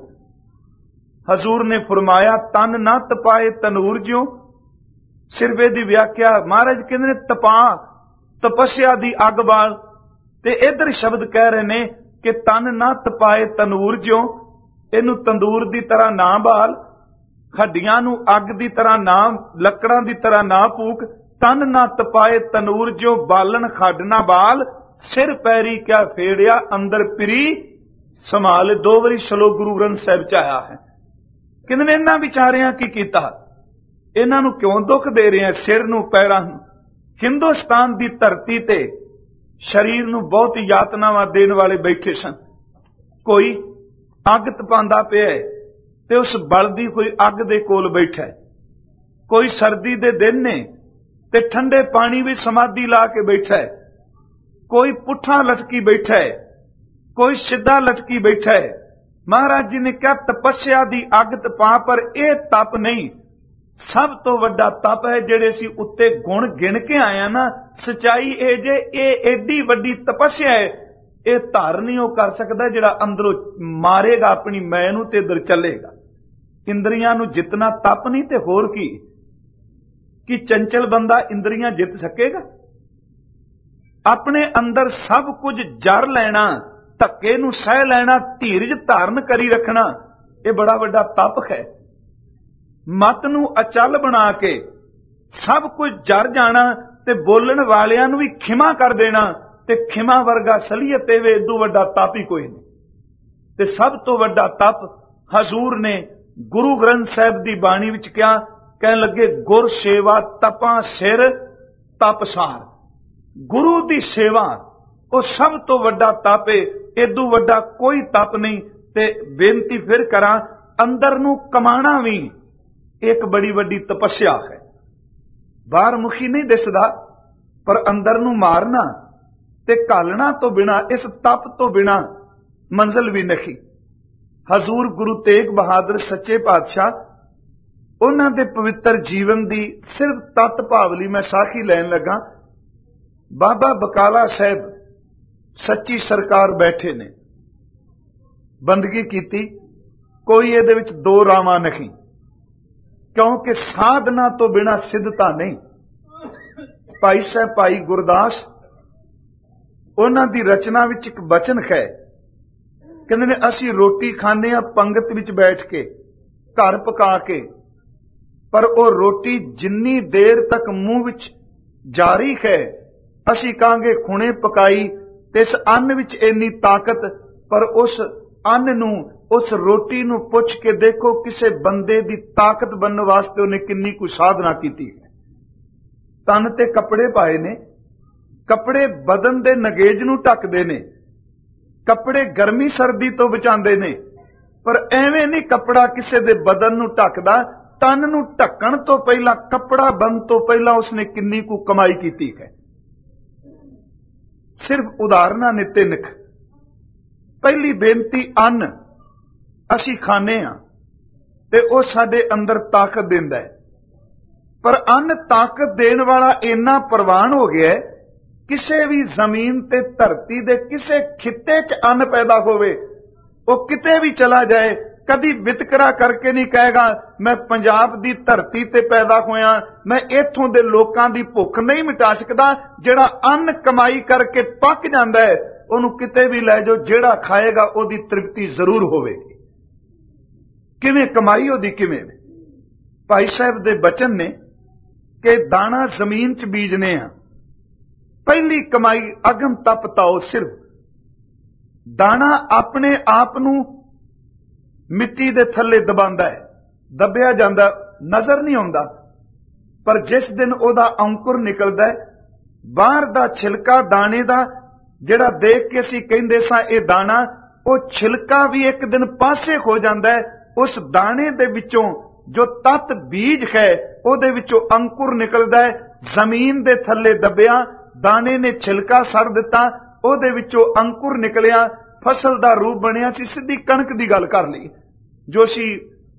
Speaker 1: ਹਜ਼ੂਰ ਨੇ ਫਰਮਾਇਆ ਤਨ ਨਾ ਤਪਾਏ ਤਨੂਰ ਜਿਉ। ਸਿਰਵੇ ਦੀ ਵਿਆਖਿਆ ਮਹਾਰਾਜ ਕਹਿੰਦੇ ਨੇ ਤਪਾ, ਤਪੱਸਿਆ ਦੀ ਅੱਗ ਬਾਲ। ਤੇ ਇਧਰ ਸ਼ਬਦ ਕਹਿ ਰਹੇ ਨੇ ਕਿ ਤਨ ਨਾ ਤਪਾਏ ਤਨੂਰ ਜਿਉ, ਇਹਨੂੰ ਤੰਦੂਰ ਦੀ ਤਰ੍ਹਾਂ ਨਾ ਬਾਲ, ਹੱਡੀਆਂ ਨੂੰ ਅੱਗ ਦੀ ਤਰ੍ਹਾਂ ਨਾ, ਲੱਕੜਾਂ ਦੀ ਤਰ੍ਹਾਂ ਨਾ ਫੂਕ। ਤਨ ਨਾ ਤਪਾਏ ਤਨੂਰ ਜਿਉ ਬਾਲਣ ਖੱਡ ਨਾ ਬਾਲ, ਸਿਰ ਪੈਰੀ ਕਿਆ ਫੇੜਿਆ ਅੰਦਰ ਪਿਰੀ ਸੰਭਾਲ। ਦੋ ਵਾਰੀ ਸ਼ਲੋਕ ਗੁਰੂ ਗ੍ਰੰਥ ਸਾਹਿਬ ਚ ਆਇਆ ਹੈ। ਕਹਿੰਦੇ ਨੇ ਇਹਨਾਂ ਵਿਚਾਰਿਆਂ ਕੀ ਕੀਤਾ, ਇਹਨਾਂ ਨੂੰ ਕਿਉਂ ਦੁੱਖ ਦੇ ਰਹੇ ਆ, ਸਿਰ ਨੂੰ ਪੈਰਾਂ ਨੂੰ। ਹਿੰਦੁਸਤਾਨ ਦੀ ਧਰਤੀ ਤੇ ਸਰੀਰ ਨੂੰ ਬਹੁਤ ਯਾਤਨਾਵਾਂ ਦੇਣ ਵਾਲੇ ਬੈਠੇ ਸਨ। ਕੋਈ ਅੱਗ ਤਪਾਉਂਦਾ ਪਿਆ ਤੇ ਉਸ ਬਲਦੀ ਹੋਈ ਅੱਗ ਦੇ ਕੋਲ ਬੈਠਾ, ਕੋਈ ਸਰਦੀ ਦੇ ਦਿਨ ਨੇ ਤੇ ਠੰਡੇ ਪਾਣੀ ਵਿੱਚ ਸਮਾਧੀ ਲਾ ਕੇ ਬੈਠਾ ਹੈ, ਕੋਈ ਪੁੱਠਾ ਲਟਕੀ ਬੈਠਾ ਹੈ, ਕੋਈ ਸਿੱਧਾ ਲਟਕੀ ਬੈਠਾ ਹੈ। ਮਹਾਰਾਜ ਜੀ ਨੇ ਕਿਹਾ ਤਪੱਸਿਆ ਦੀ ਅੱਗ ਤਪਾ, ਪਰ ਇਹ ਤਪ ਨਹੀਂ, ਸਭ ਤੋਂ ਵੱਡਾ ਤਪ ਹੈ ਜਿਹੜੇ ਅਸੀਂ ਉੱਤੇ ਗੁਣ ਗਿਣ ਕੇ ਆਏ ਆ ਨਾ। ਸਚਾਈ ਇਹ ਜੇ ਇਹ ਏਡੀ ਵੱਡੀ ਤਪੱਸਿਆ ਹੈ, ਇਹ ਧਾਰ ਨਹੀਂ ਉਹ ਕਰ ਸਕਦਾ ਜਿਹੜਾ ਅੰਦਰੋਂ ਮਾਰੇਗਾ ਆਪਣੀ ਮੈਂ ਨੂੰ ਤੇ ਇਧਰ ਚੱਲੇਗਾ। ਇੰਦਰੀਆਂ ਨੂੰ ਜਿੱਤਣਾ ਤਪ ਨਹੀਂ ਤੇ ਹੋਰ ਕੀ। ਕਿ ਚੰਚਲ ਬੰਦਾ ਇੰਦਰੀਆਂ ਜਿੱਤ ਸਕੇਗਾ? ਆਪਣੇ ਅੰਦਰ ਸਭ ਕੁਝ ਜਰ ਲੈਣਾ, ਧੱਕੇ ਨੂੰ ਸਹਿ ਲੈਣਾ, ਧੀਰਜ ਧਾਰਨ ਕਰੀ ਰੱਖਣਾ, ਇਹ ਬੜਾ ਵੱਡਾ ਤਪ ਹੈ। ਮਤ ਨੂੰ ਅਚਲ ਬਣਾ ਕੇ ਸਭ ਕੁਝ ਜਰ ਜਾਣਾ ਤੇ ਬੋਲਣ ਵਾਲਿਆਂ ਨੂੰ ਵੀ ਖਿਮਾ ਕਰ ਦੇਣਾ, ਤੇ ਖਿਮਾ ਵਰਗਾ ਸਲੀਅਤ ਵੇ ਇਦੋਂ ਵੱਡਾ ਤਪ ਹੀ ਕੋਈ ਨਹੀਂ। ਤੇ ਸਭ ਤੋਂ ਵੱਡਾ ਤਪ ਹਜ਼ੂਰ ਨੇ ਗੁਰੂ ਗ੍ਰੰਥ ਸਾਹਿਬ ਦੀ ਬਾਣੀ ਵਿੱਚ ਕਿਹਾ, ਕਹਿਣ ਲੱਗੇ ਗੁਰ ਸੇਵਾ ਤਪਾਂ ਸਿਰ ਤਪਸਾਰ। ਗੁਰੂ ਦੀ ਸੇਵਾ ਉਹ ਸਭ ਤੋਂ ਵੱਡਾ ਤਪ ਹੈ, ਇਦੋਂ ਵੱਡਾ ਕੋਈ ਤਪ ਨਹੀਂ। ਤੇ ਬੇਨਤੀ ਫਿਰ ਕਰਾਂ, ਅੰਦਰ ਨੂੰ ਕਮਾਣਾ ਵੀ ਇੱਕ ਬੜੀ ਵੱਡੀ ਤਪੱਸਿਆ ਹੈ। ਬਾਹਰ ਮੁਖੀ ਨਹੀਂ ਦਿਸਦਾ, ਪਰ ਅੰਦਰ ਨੂੰ ਮਾਰਨਾ ਤੇ ਘਾਲਣਾ ਤੋਂ ਬਿਨਾ, ਇਸ ਤਪ ਤੋਂ ਬਿਨਾ ਮੰਜ਼ਿਲ ਵੀ ਨਹੀਂ। ਹਜ਼ੂਰ ਗੁਰੂ ਤੇਗ ਬਹਾਦਰ ਸੱਚੇ ਪਾਤਸ਼ਾਹ, ਉਹਨਾਂ ਦੇ ਪਵਿੱਤਰ ਜੀਵਨ ਦੀ ਸਿਰਫ ਤਤ ਭਾਵ ਲਈ ਮੈਂ ਸਾਖੀ ਲੈਣ ਲੱਗਾ। ਬਾਬਾ ਬਕਾਲਾ ਸਾਹਿਬ ਸੱਚੀ ਸਰਕਾਰ ਬੈਠੇ ਨੇ, ਬੰਦਗੀ ਕੀਤੀ, ਕੋਈ ਇਹਦੇ ਵਿੱਚ ਦੋ ਰਾਵਾਂ ਨਹੀਂ, ਕਿਉਂਕਿ ਸਾਧਨਾ ਤੋਂ ਬਿਨਾ ਸਿੱਧਤਾ ਨਹੀਂ। ਭਾਈ ਸਾਹਿਬ ਭਾਈ ਗੁਰਦਾਸ, ਉਹਨਾਂ ਦੀ ਰਚਨਾ ਵਿੱਚ ਇੱਕ ਬਚਨ ਹੈ, ਕਹਿੰਦੇ ਨੇ ਅਸੀਂ ਰੋਟੀ ਖਾਂਦੇ ਹਾਂ ਪੰਗਤ ਵਿੱਚ ਬੈਠ ਕੇ, ਘਰ ਪਕਾ ਕੇ, ਪਰ ਉਹ ਰੋਟੀ ਜਿੰਨੀ ਦੇਰ ਤੱਕ ਮੂੰਹ ਵਿੱਚ ਜਾਰੀ ਹੈ, ਅਸੀਂ ਕਹਾਂਗੇ ਖੁਣੇ ਪਕਾਈ, ਤੇ ਇਸ ਅੰਨ ਵਿੱਚ ਇੰਨੀ ਤਾਕਤ, ਪਰ ਉਸ ਅੰਨ ਨੂੰ, ਉਸ ਰੋਟੀ ਨੂੰ ਪੁੱਛ ਕੇ ਦੇਖੋ ਕਿਸੇ ਬੰਦੇ ਦੀ ਤਾਕਤ ਬਣਨ ਵਾਸਤੇ ਉਹਨੇ ਕਿੰਨੀ ਕੁ ਸਾਧਨਾ ਕੀਤੀ ਹੈ। ਤਨ ਤੇ ਕੱਪੜੇ ਪਾਏ ਨੇ, ਕੱਪੜੇ ਬਦਨ ਦੇ ਨਗੇਜ ਨੂੰ ਢੱਕਦੇ ਨੇ, ਕੱਪੜੇ ਗਰਮੀ ਸਰਦੀ ਤੋਂ ਬਚਾਉਂਦੇ ਨੇ, ਪਰ ਐਵੇਂ ਨਹੀਂ ਕੱਪੜਾ ਕਿਸੇ ਦੇ ਬਦਨ ਨੂੰ ਢੱਕਦਾ। ਤਨ ਨੂੰ ਢੱਕਣ ਤੋਂ ਪਹਿਲਾਂ, ਕੱਪੜਾ ਬਣਨ ਤੋਂ ਪਹਿਲਾਂ ਉਸਨੇ ਕਿੰਨੀ ਕੁ ਕਮਾਈ ਕੀਤੀ ਹੈ। ਸਿਰਫ ਉਦਾਹਰਨਾਂ ਨੇ ਤਿੰਨ। ਪਹਿਲੀ ਬੇਨਤੀ, ਅੰਨ ਅਸੀਂ ਖਾਂਦੇ ਹਾਂ ਤੇ ਉਹ ਸਾਡੇ ਅੰਦਰ ਤਾਕਤ ਦਿੰਦਾ ਹੈ, ਪਰ ਅੰਨ ਤਾਕਤ ਦੇਣ ਵਾਲਾ ਇੰਨਾ ਪ੍ਰਵਾਨ ਹੋ ਗਿਆ ਹੈ, ਕਿਸੇ ਵੀ ਜ਼ਮੀਨ ਤੇ ਧਰਤੀ ਦੇ ਕਿਸੇ ਖਿੱਤੇ 'ਚ ਅੰਨ ਪੈਦਾ ਹੋਵੇ, ਉਹ ਕਿਤੇ ਵੀ ਚਲਾ ਜਾਏ, ਕਦੀ ਵਿਤਕਰਾ ਕਰਕੇ ਨਹੀਂ ਕਹੇਗਾ ਮੈਂ ਪੰਜਾਬ ਦੀ ਧਰਤੀ ਤੇ ਪੈਦਾ ਹੋਇਆ, ਮੈਂ ਇੱਥੋਂ ਦੇ ਲੋਕਾਂ ਦੀ ਭੁੱਖ ਨਹੀਂ ਮਿਟਾ ਸਕਦਾ। ਜਿਹੜਾ ਅੰਨ ਕਮਾਈ ਕਰਕੇ ਪੱਕ ਜਾਂਦਾ ਹੈ, ਉਹਨੂੰ ਕਿਤੇ ਵੀ ਲੈ ਜਾਓ, ਜਿਹੜਾ ਖਾਏਗਾ ਉਹਦੀ ਤ੍ਰਿਪਤੀ ਜ਼ਰੂਰ ਹੋਵੇਗੀ। ਕਿਵੇਂ ਕਮਾਈ ਉਹਦੀ, ਕਿਵੇਂ? ਭਾਈ ਸਾਹਿਬ ਦੇ ਬਚਨ ਨੇ ਕਿ ਦਾਣਾ ਜ਼ਮੀਨ 'ਚ ਬੀਜਨੇ ਆ, ਪਹਿਲੀ ਕਮਾਈ ਅਗਮ ਤਪ ਤਾਓ। ਸਿਰਫ ਦਾਣਾ ਆਪਣੇ ਆਪ ਨੂੰ ਮਿੱਟੀ ਦੇ ਥੱਲੇ ਦਬਾਉਂਦਾ ਹੈ, ਦੱਬਿਆ ਜਾਂਦਾ, ਨਜ਼ਰ ਨਹੀਂ ਆਉਂਦਾ, ਪਰ ਜਿਸ ਦਿਨ ਉਹਦਾ ਅੰਕੁਰ ਨਿਕਲਦਾ ਹੈ, ਬਾਹਰ ਦਾ ਛਿਲਕਾ ਦਾਣੇ ਦਾ ਜਿਹੜਾ ਦੇਖ ਕੇ ਅਸੀਂ ਕਹਿੰਦੇ ਸਾਂ ਇਹ ਦਾਣਾ, ਉਹ ਛਿਲਕਾ ਵੀ ਇੱਕ ਦਿਨ ਪਾਸੇ ਹੋ ਜਾਂਦਾ ਹੈ। ਉਸ ਦਾਣੇ ਦੇ ਵਿੱਚੋਂ ਜੋ ਤਤ ਬੀਜ ਹੈ, ਉਹਦੇ ਵਿੱਚੋਂ ਅੰਕੁਰ ਨਿਕਲਦਾ ਹੈ। ਜ਼ਮੀਨ ਦੇ ਥੱਲੇ ਦੱਬਿਆ, ਦਾਣੇ ਨੇ ਛਿਲਕਾ ਸੜ ਦਿੱਤਾ, ਉਹਦੇ ਵਿੱਚੋਂ ਅੰਕੁਰ ਨਿਕਲਿਆ, ਫਸਲ ਦਾ ਰੂਪ ਬਣਿਆ ਸੀ। ਸਿੱਧੀ ਕਣਕ ਦੀ ਗੱਲ ਕਰ ਲਈ ਜੋ ਅਸੀਂ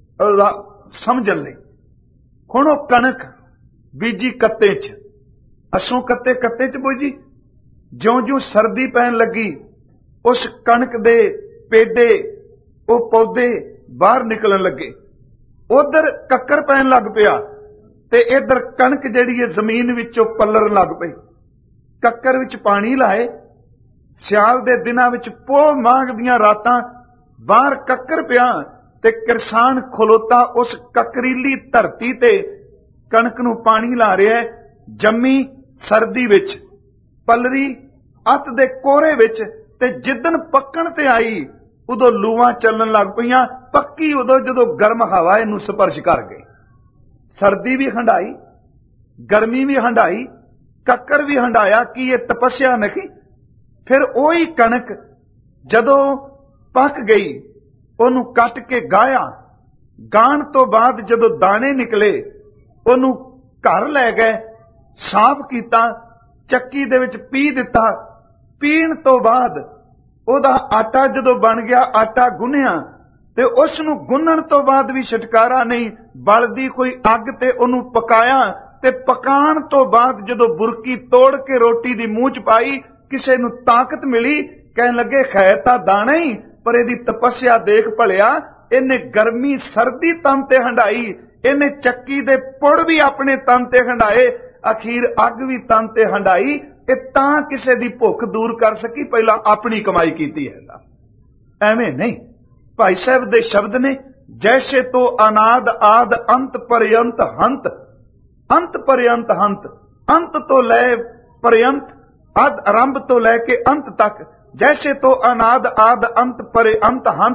Speaker 1: ਸਮਝਣ ਲਈ। ਹੁਣ ਉਹ ਕਣਕ ਬੀਜੀ ਕੱਤੇ 'ਚ, ਅਸੋਂ ਕੱਤੇ ਕੱਤੇ 'ਚ ਬੋਜੀ, ਜਿਉਂ ਜਿਉਂ ਸਰਦੀ ਪੈਣ ਲੱਗੀ, ਉਸ ਕਣਕ ਦੇ ਪੇਡੇ, ਉਹ ਪੌਦੇ ਬਾਹਰ ਨਿਕਲਣ ਲੱਗੇ। ਉਧਰ ਕੱਕਰ ਪੈਣ ਲੱਗ ਪਿਆ ਤੇ ਇਧਰ ਕਣਕ ਜਿਹੜੀ ਹੈ ਜ਼ਮੀਨ ਵਿੱਚੋਂ ਪੱਲਣ ਲੱਗ ਪਈ। ਕੱਕਰ ਵਿੱਚ ਪਾਣੀ ਲਾਏ, ਸਿਆਲ ਦੇ ਦਿਨਾਂ ਵਿੱਚ ਪੋਹ ਮਾਘ ਦੀਆਂ ਰਾਤਾਂ, ਬਾਹਰ ਕੱਕਰ ਪਿਆ ਤੇ ਕਿਸਾਨ ਖਲੋਤਾ ਉਸ ਕੱਕਰੀਲੀ ਧਰਤੀ ਤੇ ਕਣਕ ਨੂੰ ਪਾਣੀ ਲਾ ਰਿਹਾ। ਜੰਮੀ ਸਰਦੀ ਵਿੱਚ, ਪੱਲਰੀ ਅੱਤ ਦੇ ਕੋਰੇ ਵਿੱਚ, ਤੇ ਜਿੱਦਣ ਪੱਕਣ ਤੇ ਆਈ ਉਦੋਂ ਲੂਆਂ ਚੱਲਣ ਲੱਗ ਪਈਆਂ। ਪੱਕੀ ਉਦੋਂ ਜਦੋਂ ਗਰਮ ਹਵਾ ਇਹਨੂੰ ਸਪਰਸ਼ ਕਰ ਗਈ। ਸਰਦੀ ਵੀ ਹੰਡਾਈ, ਗਰਮੀ ਵੀ ਹੰਡਾਈ, ਕੱਕਰ ਵੀ ਹੰਡਾਇਆ। ਕੀ ਇਹ ਤਪੱਸਿਆ ਨਹੀਂ? ਫਿਰ ਉਹੀ ਕਣਕ ਜਦੋਂ ਪੱਕ ਗਈ, ਉਹਨੂੰ ਕੱਟ ਕੇ ਗਾਇਆ। ਗਾਣ ਤੋਂ ਬਾਅਦ ਜਦੋਂ ਦਾਣੇ ਨਿਕਲੇ, ਉਹਨੂੰ ਘਰ ਲੈ ਗਏ, ਸਾਫ਼ ਕੀਤਾ, ਚੱਕੀ ਦੇ ਵਿੱਚ ਪੀ ਦਿੱਤਾ। ਪੀਣ ਤੋਂ ਬਾਅਦ ਉਹਦਾ ਆਟਾ ਜਦੋਂ ਬਣ ਗਿਆ, ਆਟਾ ਗੁੰਨਿਆ, ਤੇ ਉਸ ਨੂੰ ਗੁੰਨਣ ਤੋਂ ਬਾਅਦ ਵੀ ਛੁਟਕਾਰਾ ਨਹੀਂ, ਬਲਦੀ ਕੋਈ ਅੱਗ ਤੇ ਉਹਨੂੰ ਪਕਾਇਆ। ਤੇ ਪਕਾਉਣ ਤੋਂ ਬਾਅਦ ਜਦੋਂ ਬੁਰਕੀ ਤੋੜ ਕੇ ਰੋਟੀ ਦੀ ਮੂੰਹ 'ਚ ਪਾਈ, ਕਿਸੇ ਨੂੰ ਤਾਕਤ ਮਿਲੀ। ਕਹਿਣ ਲੱਗੇ ਖੈ ਤਾਂ ਦਾਣਾ ਹੀ, ਪਰ ਇਹਦੀ ਤਪੱਸਿਆ ਦੇਖ ਭਲਿਆ। ਇਹਨੇ ਗਰਮੀ ਸਰਦੀ ਤਨ ਤੇ ਹੰਡਾਈ, ਇਹਨੇ ਚੱਕੀ ਦੇ ਪੁੜ ਵੀ ਆਪਣੇ ਤਨ ਤੇ ਹੰਡਾਏ, ਅਖੀਰ ਅੱਗ ਵੀ ਤਨ ਤੇ ਹੰਡਾਈ। ਇਹ ਤਾਂ ਕਿਸੇ ਦੀ ਭੁੱਖ ਦੂਰ ਕਰ ਸਕੀ, ਪਹਿਲਾਂ ਆਪਣੀ ਕਮਾਈ ਕੀਤੀ ਹੈ। ਐਵੇਂ ਨਹੀਂ। ਭਾਈ ਸਾਹਿਬ ਦੇ ਸ਼ਬਦ ਨੇ, ਜੈਸੇ ਤੋ ਅਨਾਦ ਆਦ ਅੰਤ ਪਰਯੰਤ ਹੰਤ, ਅੰਤ ਪਰਯੰਤ ਹੰਤ, ਅੰਤ ਤੋਂ ਲੈ ਪਰਯੰਤ, ਆਦ ਆਰੰਭ ਤੋਂ ਲੈ ਕੇ ਅੰਤ ਤੱਕ। ਜੈਸੇ ਤੋ ਅਨਾਦ ਆਦ ਅੰਤ ਪਰਯੰਤ ਹੰਤ,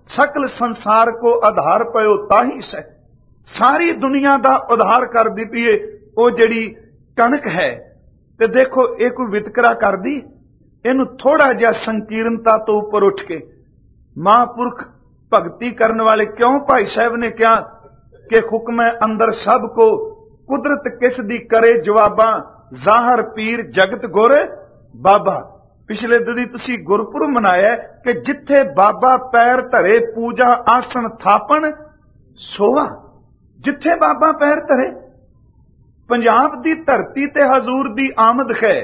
Speaker 1: सकल संसार को आधार पयो ताही सै। सारी दुनिया का उधार कर दी पई वो जिहड़ी कणक है। ते देखो ये कोई वितकरा कर दी, इनू थोड़ा जिहा संकीर्णता तो उपर उठ के महापुरख भगती करने वाले, क्यों भाई साहब ने कहा कि हुक्म अंदर सब को कुदरत किस दी करे जवाबा, जाहर पीर जगत गुर बाबा। पिछले दिनी तुसी गुरपुरब मनाया कि जिथे बाबा पैर धरे पूजा आसन थापन सोवा। जिथे बाबा पैर धरे, पंजाब दी धरती ते हजूर दी आमद है।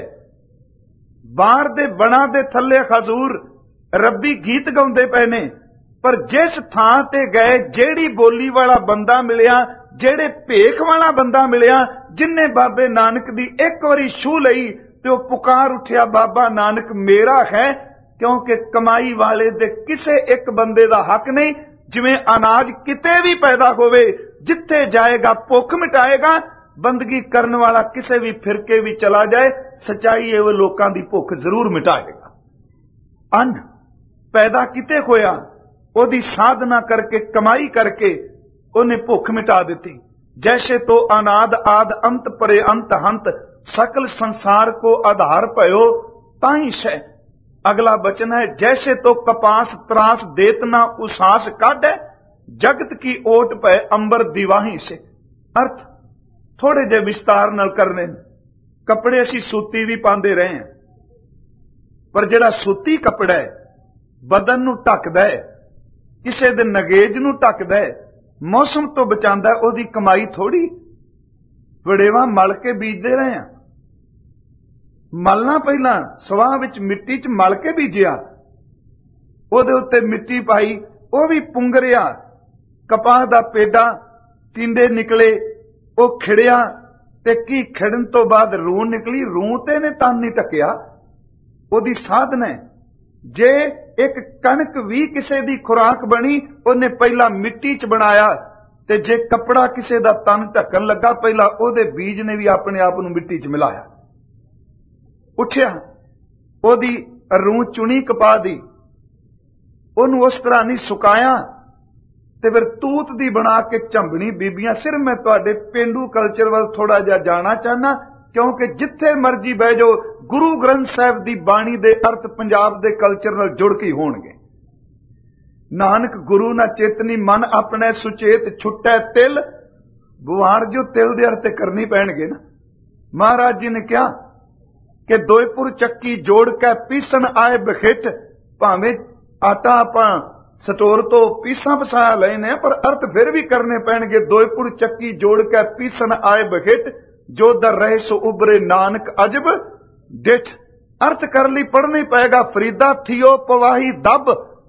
Speaker 1: बाहर दे बना दे थले हजूर रब्बी गीत गाउंदे पए ने, पर जिस थां ते गए जेड़ी बोली वाला बंदा मिलिया, जेड़े भेख वाला बंदा मिलिया, जिन्ने बाबे नानक दी एक बारी छू लई ते वो पुकार उठिया, बाबा नानक मेरा है। क्योंकि कमाई वाले दे किसे एक बंदे दा हक नहीं। जिवें अनाज किते भी पैदा होवे, जिथे जाएगा भुख मिटाएगा। बंदगी करने वाला किसे भी फिरके भी चला जाए, सच्चाई है वो लोकां दी भुख जरूर मिटाएगा। अन्न पैदा किते होया, ओदी साधना करके कमाई करके उन्हें भुख मिटा दी। जैसे तो अनाद आद अंत परे अंत हंत, सकल संसार को आधार पयो ताही शै। अगला वचन है, जैसे तो कपास त्रास देत ना उसास काढ़, जगत की ओट पै अंबर दिवाही से। अर्थ थोड़े जे विस्तार नाल करने। कपड़े असी सूती भी पांदे रहे हैं, पर जिहड़ा सूती कपड़ा है बदन नूं ढकदा है, किसे दे नगेज नूं ढकदा है, मौसम तो बचांदा है, ओदी कमाई थोड़ी। वड़ेवा मल के बीजते रहे हैं। मलना पहला सवाह विच मिट्टी च मल के बीजिया, ओदे उत्ते मिट्टी पाई, वो भी पुंगरिया। कपाह दा पेड़ा टिंडे निकले, वो खिड़िया ते की खिड़न तो बाद रूह निकली। रूह ते ने तन नहीं ढकिया, ओदी साधन है। जे एक कणक भी किसे दी खुराक बनी, उन्हें पहला मिट्टी च बनाया। ते जे कपड़ा किसे दा तन ढकन लगा, पहला ओदे बीज ने भी अपने आप नूं मिट्टी च मिलाया। उठिया, ओदी रूह चुनी कपा दी, ओनू उस तरह नहीं सुकाया ते फिर तूत दी बना के झंबनी बीबियां। सिर मैं तुहाडे पेंडू कल्चर वाल थोड़ा जिहा जाना चाहना, क्योंकि जिथे मर्जी बह जाओ गुरु ग्रंथ साहिब दी बाणी दे अर्थ पंजाब दे कल्चर नाल जुड़ के होणगे। नानक गुरु ना चेतनी मन अपने सुचेत छुट्टै तिल, बुहार जो तिल दे अर्थ करनी पैणगे ना। महाराज जी ने कहा कि दोयपुर चक्की जोड़ के पीसन आए बखिट, भावें आटा आपां स्टोर तो पीसा पसाया लेने, पर अर्थ फिर भी करने पैणगे। दोयपुर चक्की जोड़ के पीसन आए बखिट, जो दर रहे सो उबरे नानक अजब डिठ। अर्थ कर ली पढ़ना ही पएगा। फरीदा थियो पवाही दब,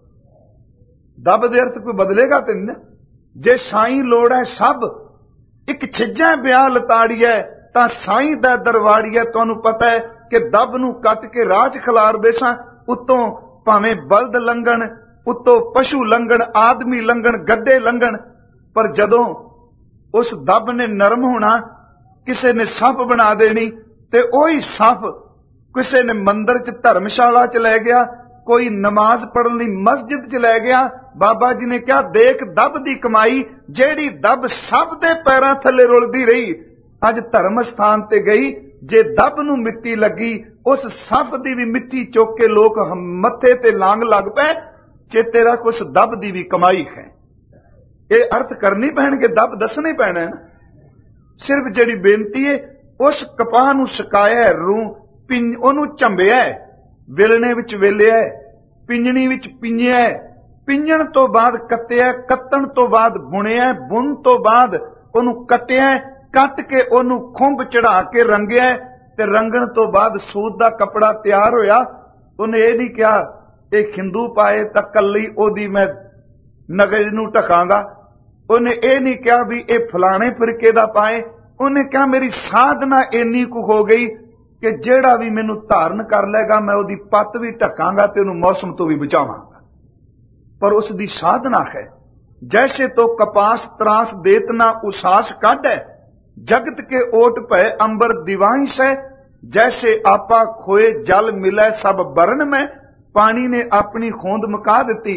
Speaker 1: दब दे अर्थ कोई बदलेगा तो नहीं। जे साई लोड़ है सब, एक छिजा ब्याह लताड़िए तां साई दा दरवाड़िए। तुहानू पता है कि दब नू कट के राज खलार दे सां, उत्तों भावें बल्द लंघण, उत्तों पशु लंघण, आदमी लंघण, गड्डे लंघण। पर जदों उस दब ने नरम होना, किसे ने सप बना देनी, ते ओही सप किसे ने मंदिर च धर्मशाला च लै गया, कोई नमाज पढ़न लई मस्जिद च लै गया। बाबा जी ने कहा, देख दब दी कमाई, जेड़ी दब सब दे पैरां थले रुलदी रही, अज धर्म स्थान ते गई। जे दब नू मिट्टी लगी, उस सप दी भी मिट्टी चुक के लोग मत्थे ते लांग लग पे। चेते रख, उस दब दी भी कमाई है। ये अर्थ करनी पैणगे, दब दसने पैना है ना। सिर्फ जिहड़ी बेनती है, उस कपाह नू सुकाया, रूह पिंज ओनू झंबिया, वेलने विच वेलिया, पिंजणी विच पिंजिया, पिंजण तो बाद कत्तिया, कत्तण तो बाद बुनिया, बुन तो बाद ओनू कटिया, कट के ओनू खुंब चढ़ा के रंगिया, ते रंगण तो बाद सूत दा कपड़ा तैयार होया। उन्हें यह नहीं कहा ये खिंदू पाए तां कल्ली ओदी मैं नगज नू ढकांगा। उन्हें यह नहीं कहा भी ये फलाने फिरके दा पाए। उन्हें कहा मेरी साधना इन्नी कु हो गई कि जेड़ा भी मैनू धारण कर लेगा, मैं ओदी पत भी ढकांगा ते उन्हें मौसम तो भी बचावांगा। पर उसकी साधना है। जैसे तो कपास त्रास देत ना उसास काढ़, जगत के ओट पे अंबर दिवांश है। जैसे आपा खोए जल मिले सब बरन में, पानी ने अपनी खोंद मुका दी।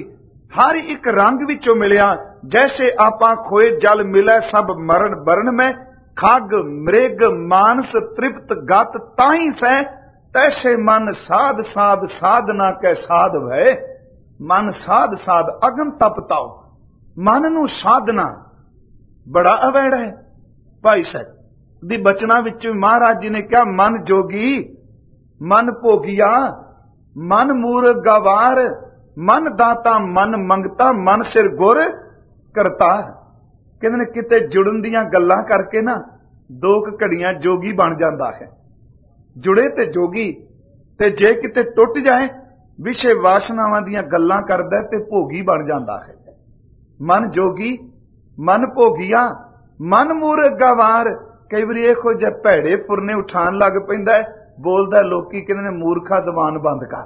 Speaker 1: हर एक रंग विचों मिलिया। जैसे आपा खोए जल मिलै सब मरण बरण में, खग मृग मानस तृप्त गत ताही सै, तैसे मन साध साध साधना कै साध भय। मन साध साध अगन तप ताओ, मन नू साधना बड़ा अवैड़ा है। भाई साहब दी बचना विच महाराज जी ने कहा, मन जोगी मन भोगिया मन मूर गवार, मन दाता मन मंगता मन सिर गुर करतार। कहते ने किते जुड़न दियां गल्लां करके ना दो घड़ियां जोगी बन जाता है। जुड़े ते जोगी, ते जे किते टुट जाए विषय वासनावां दियां गल्लां करदा ते भोगी बन जाता है। मन जोगी मन भोगिया मन मूर गवार। कई बार इहो जिहे भैड़े फुरने उठान लग पैंदा है, बोलदा लोकी कहंदे ने मूर्खा जबान बंद कर।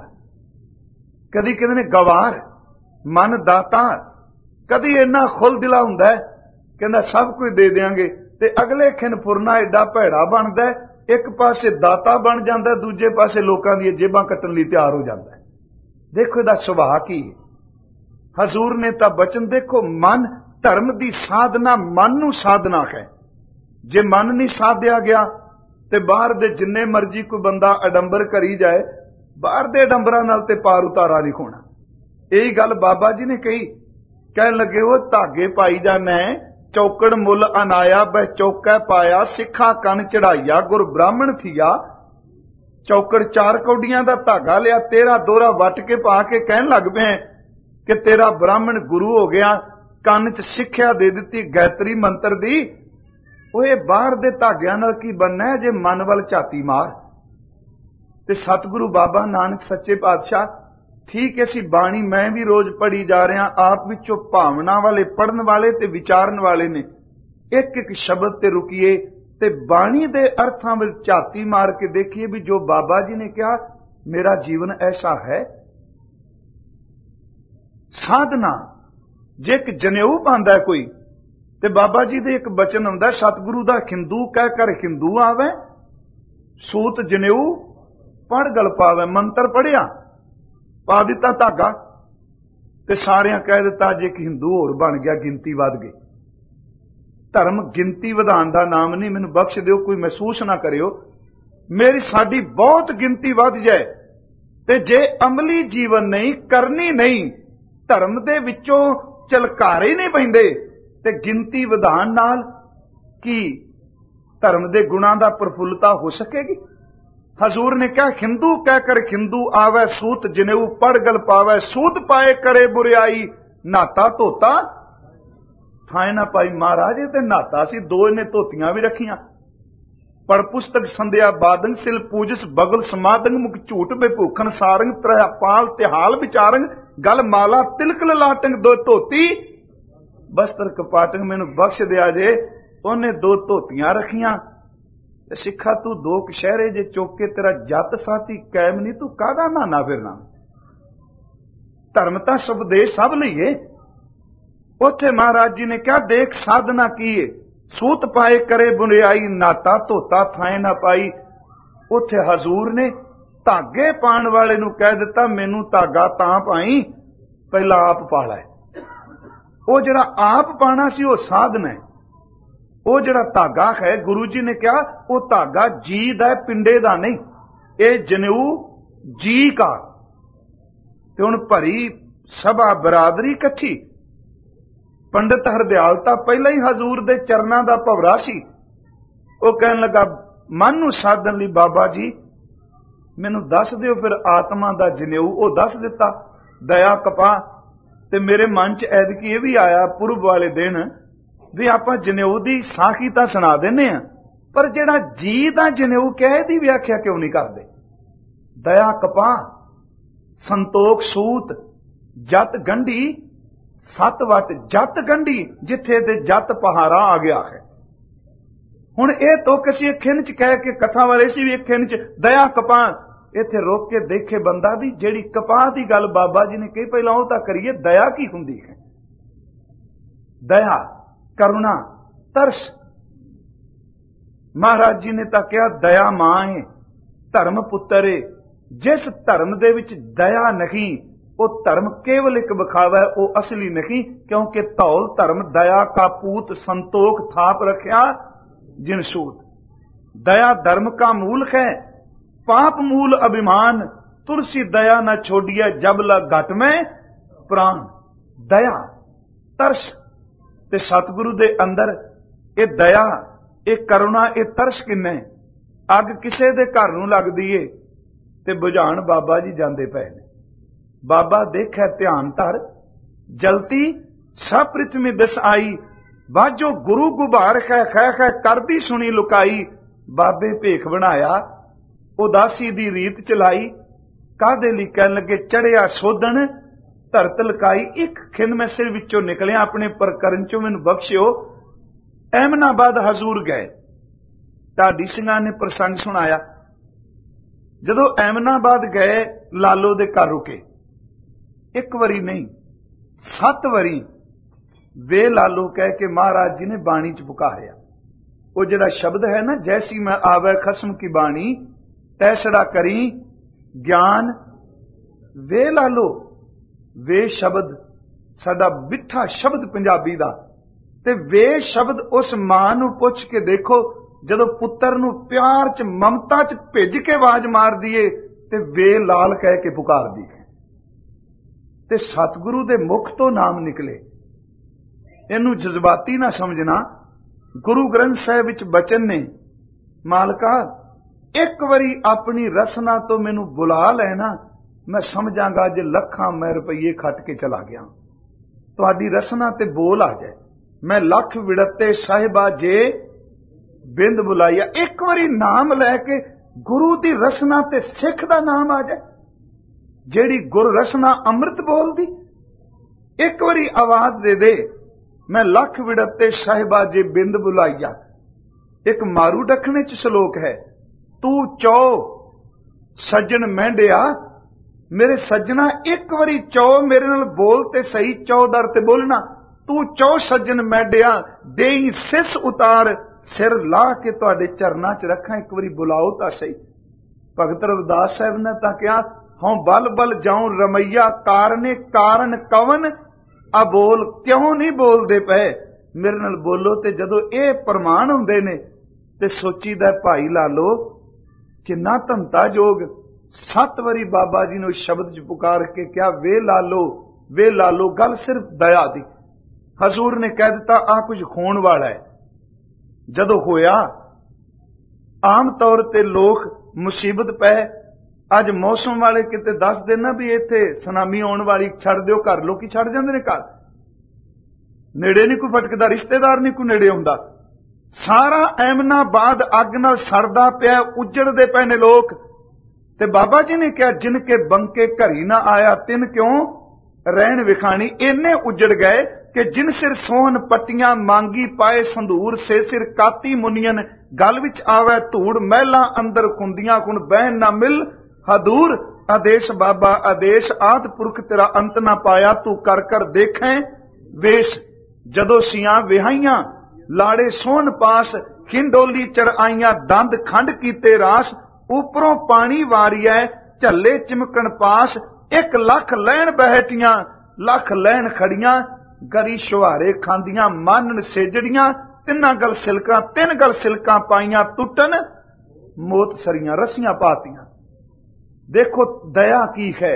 Speaker 1: कदी कहंदे ने गवार मन दाता, कदी इन्ना खुल दिला हुंदा है कहंदा सब कुछ दे देंगे, ते अगले खिन फुरना एडा भैड़ा बनदा है, एक पासे दाता बन जाता, दूजे पासे लोकां दी जेबां कट्टण लई तैयार हो जाता है। देखो इहदा सुभाअ की है। हजूर ने तां बचन देखो, मन धर्म दी साधना मन नू साधना है। जे मन नहीं साधिया गया ते बाहर दे जिन्ने मर्जी कोई बंदा अडंबर करी जाए, बाहर दे अडंबरां नाल ते पार उतारा नहीं होना। यही गल बाबा जी ने कही। कहन लगे वो धागे पाई जाना है, चौकड़ मुल अनाया बह चौकै पाया, सिखा कन चढ़ाइया गुर ब्राह्मण थिया। चौकड़ चार कौडियां दा धागा लिया, तेरा दोहरा वट के पा के कहन लग पे कि तेरा ब्राह्मण गुरु हो गया। कन च सिक्ख्या दे दी गायत्री मंत्र दी। वो ये बाहर दे धागियां नाल की बनना है जे मन वल झाती मार। ते सतगुरु बाबा नानक सच्चे पातशाह ठीक ऐसी बाणी मैं भी रोज पढ़ी जा रहा, आप विचों भावना वाले पढ़न वाले ते विचारन वाले ने एक एक शब्द ते रुकीए ते बाणी दे अर्थां विच झाती मार के देखिए भी जो बाबा जी ने कहा मेरा जीवन ऐसा है। साधना जे एक जनेऊ पांदा है कोई ते बाबा जी दे एक बचन आउंदा, सतगुरु दा खिंदू कह कर हिंदू आवे, सूत जनेऊ पढ़ गल पावे। मंत्र पढ़िया पा दिता धागा ते सारियां कह दिता जे एक हिंदू होर बन गया, गिनती वध गई। धर्म गिनती वधान दा नाम नहीं, मैनूं बख्श दिओ कोई महसूस ना करियो। मेरी साडी बहुत गिनती वध जाए ते जे अमली जीवन नहीं करनी नहीं, धर्म दे विचों झलकारे नहीं पैंदे ते गिनती वधान नाल की धर्म दे गुणां दा प्रफुल्लता हो सकेगी। हजूर ने कहा हिंदू कहकर हिंदू आवे, सूत जनेऊ पढ़ गल पावे, सूत पाए करे बुरियाई, नाता धोता थाए ना पाई। महाराज ते नाता सी, दो इन्हें धोतियां भी रखियां। पढ़ पुस्तक संध्या बादंग सिल पूजस बगल समादंग, मुख झूठ बेभूखन सारंग, त्रपाल तिहाल विचारंग, गल माला तिलक ललाटंग, दो धोती बस्तर कपाटंग। मैनू बख्श दिया जे उन्हें दो धोतियां रखियां। सिखा तू दो कशहरे जे चौके तेरा जत साथी कैम नहीं, तू कादा नाना फिरना। धर्म तां सुबदेश सब लईए। उथे महाराज जी ने कहा देख साधना की है, सूत पाए करे बुरियाई, नाता धोता थाए ना पाई। उथे हजूर ने धागे पाण वाले नू कह दिता मैनू धागा तां पाई पहला आप पा लै। वो जड़ा आप पाना सी वो साधन है। वो जड़ा धागा है गुरु जी ने कहा वो धागा जी दा पिंडे दा नहीं, ये जनेऊ जी का। ते हुण भरी सभा बरादरी इकट्ठी। पंडित हरदयाल तां पहला ही हजूर दे चरनां दा भवरा सी। वो कहन लगा मन नूं साधन लई बाबा जी मैनूं दस दिओ फिर आत्मा दा जनेऊ। वो दस दिता दया कपा। ते मेरे मन च ऐदकी ये भी आया पुरब वाले दिन भी आपां जनेऊ दी साखी तां सुना दिंदे आ, पर जिहड़ा जी दा जनेऊ कहे दी व्याख्या क्यों नहीं करदे। दया कपा संतोख सूत जत गंढी सत वट, जत गंढी जिथे दे जत पहारा आ गया है। हुण ये तुक असीं एक खिन च कह के कथा वाले सी भी एक खिन च दया कपा इत्थे रोक के देखे बंदा भी जेड़ी कपाह दी गल बाबा जी ने कही पहला वो तां करिए। दया की हुंदी है? दया करुणा तरस। महाराज जी ने तां कहा दया मां है, धर्म पुत्र है। जिस धर्म दे विच दया नहीं ਉਹ ਧਰਮ ਕੇਵਲ ਇੱਕ ਵਿਖਾਵਾ ਹੈ, ਉਹ ਅਸਲੀ ਨਹੀਂ। ਕਿਉਂਕਿ ਧੌਲ ਧਰਮ ਦਇਆ ਕਾ ਪੂਤ, ਸੰਤੋਖ ਥਾਪ ਰਖਿਆ ਜਿਨ ਸੂਤ। दया धर्म का मूल है, पाप मूल अभिमान, तुलसी दया न छोड़िए जब ला घट में प्राण। दया तरस ते सतगुरु दे अंदर ये दया, ये करुणा, ये तरस किन्ने। अग किसे दे घर नूं लगदी है ते बुझाण बाबा जी जांदे पए ने। बाबा देखै ध्यान धर, जलती सब पृथ्वी दिस आई, बाजो गुरु गुबार कै खै खै करदी सुनी लुकाई। बाबे भेख बनाया, उदासी दी रीत चलाई, कादे लई कहन लगे चढ़िया सोधन धरत लकाई। एक खिंद मैं सिर विचों निकलिया, अपने प्रकरण चों मैनूं बख्शिओ। एमनाबाद हजूर गए, ढाडी सिंघां ने प्रसंग सुनाया। जदों एमनाबाद गए, लालो दे घर रुके। एक वारी नहीं, सत वारी वे लालो कह के महाराज जी ने बाणी च पुकारिया। वो जिहड़ा शब्द है ना, जैसी मैं आवे खसम की बाणी, तैसड़ा करी ज्ञान। वे लालो, वे शब्द साडा मिठा शब्द पंजाबी दा। ते वे शब्द उस मां नूं पुछ के देखो, जदों पुत्तर नूं प्यार च ममता च भिज के आवाज मार दिए ते वे लाल कह के पुकार दी है। ते सतगुरु दे मुख तो नाम निकले। इनू जज्बाती ना समझना। गुरु ग्रंथ साहिब विच बचन ने, मालका एक वारी अपनी रसना तो मैनू बुला लेना, मैं समझांगा जे लखां मैं रुपये खट के चला गया। तुहाडी रसना ते बोल आ जाए, मैं लख विड़ते साहिबा जे बिंद बुलाइया। एक वारी नाम लैके गुरु दी रसना ते सिख दा नाम आ जाए, जेड़ी गुर रसना अमृत बोलदी। एक वारी आवाज दे दे, मैं लख विड़ते साहिबा जे बिंद बुलाइया। एक मारू डखने च श्लोक है, तू चौ सज्जन मेंढिया, मेरे सज्जना एक वारी चौ मेरे नाल बोल ते सही, चौ दर ते बोलना। तू चौ सज्जन मेंढिया, देई सिस उतार, सिर ला के तुहाडे चरना च रखा, एक वारी बुलाओ तां सही। भगत रविदास साहब ने तां कहा, हूं बल बल जाऊं रमैया, कारने कारण कवन अबोल। क्यों नहीं बोलते पे, मेरे नाल बोलो। ते जदों ये प्रमाण हुंदे ने ते सोचीदा भाई लालो किन्ना धनता जोग। सत वारी बाबा जी ने शब्द च पुकार के क्या, वे लालो वे लालो। गल सिर्फ दया दी। हजूर ने कह दिता आ कुछ खोण वाला है। जदों होया, आम तौर ते लोग मुसीबत पै, अज मौसम वाले किते दस देना भी इत्थे सुनामी आने वाली, छड़ दिओ घर, लोग छड़ जांदे ने घर। नेड़े नहीं कोई फटकदा, रिश्तेदार नहीं कोई नेड़े आउंदा। सारा एमनाबाद अग नाल सड़दा पिया, उजड़दे पए ने लोग। ते बाबा जी ने कहा, जिनके बंके घरी ना आया, तिन क्यों रहन विखानी। इन्ने उजड़ गए कि जिन सिर सोहन पट्टियां मांगी, पाए संदूर से सिर काती मुनियन। गल विच आवे धूड़, महलां अंदर खुंदियां खुण, बहन ना मिल हदूर। आदेश बाबा आदेश, आद पुरख तेरा अंत ना पाया, तू कर कर देखें वेश। जदों सियां विहाइयां, लाड़े सोहन पास, खिंडोली चढ़ाइयां, दंद खंड कीते रास। उपरों पानी वारिया, झल्ले चिमकन पास। एक लख लैन बैठियां, लख लैन खड़ियां, गरी शुहारे खांदियां, मानन सेजड़ियां। तिन्ना गल सिलका, तिन गल सिलका पाइयां, टुटन मोत सरियां, रस्सियां पातियां। देखो दया की है।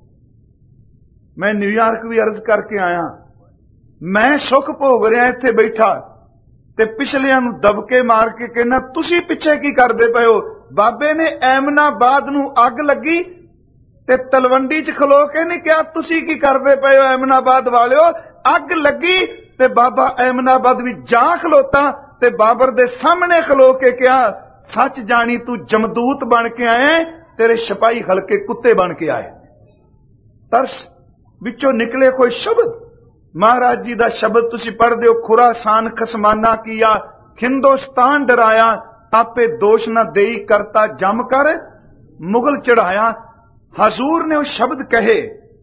Speaker 1: मैं न्यूयॉर्क भी अर्ज करके आया, मैं सुख भोग रहा इत्थे बैठा, ते पिछलियां नूं दबके मार के कहना, तुसी पिछे की करदे पए हो। बाबे ने एमनाबाद नूं अग लगी ते तलवंडी च खलो के नहीं कहा, तुसी की करदे पए हो एमनाबाद वालिओ। अग लगी ते बाबा एमनाबाद भी जा खलोता, ते बाबर दे सामने खलो के कहा, सच जानी तू जमदूत बन के आए, तेरे सिपाही हल्के कुत्ते बन के आए। तरस विचों निकले कोई शब्द, महाराज जी दा शब्द तुसी पढ़दे हो, खुरासान खसमाना किया, हिंदुस्तान डराया, आपे दोष न देई करता जम कर मुगल चढ़ाया। हजूर ने वो शब्द कहे,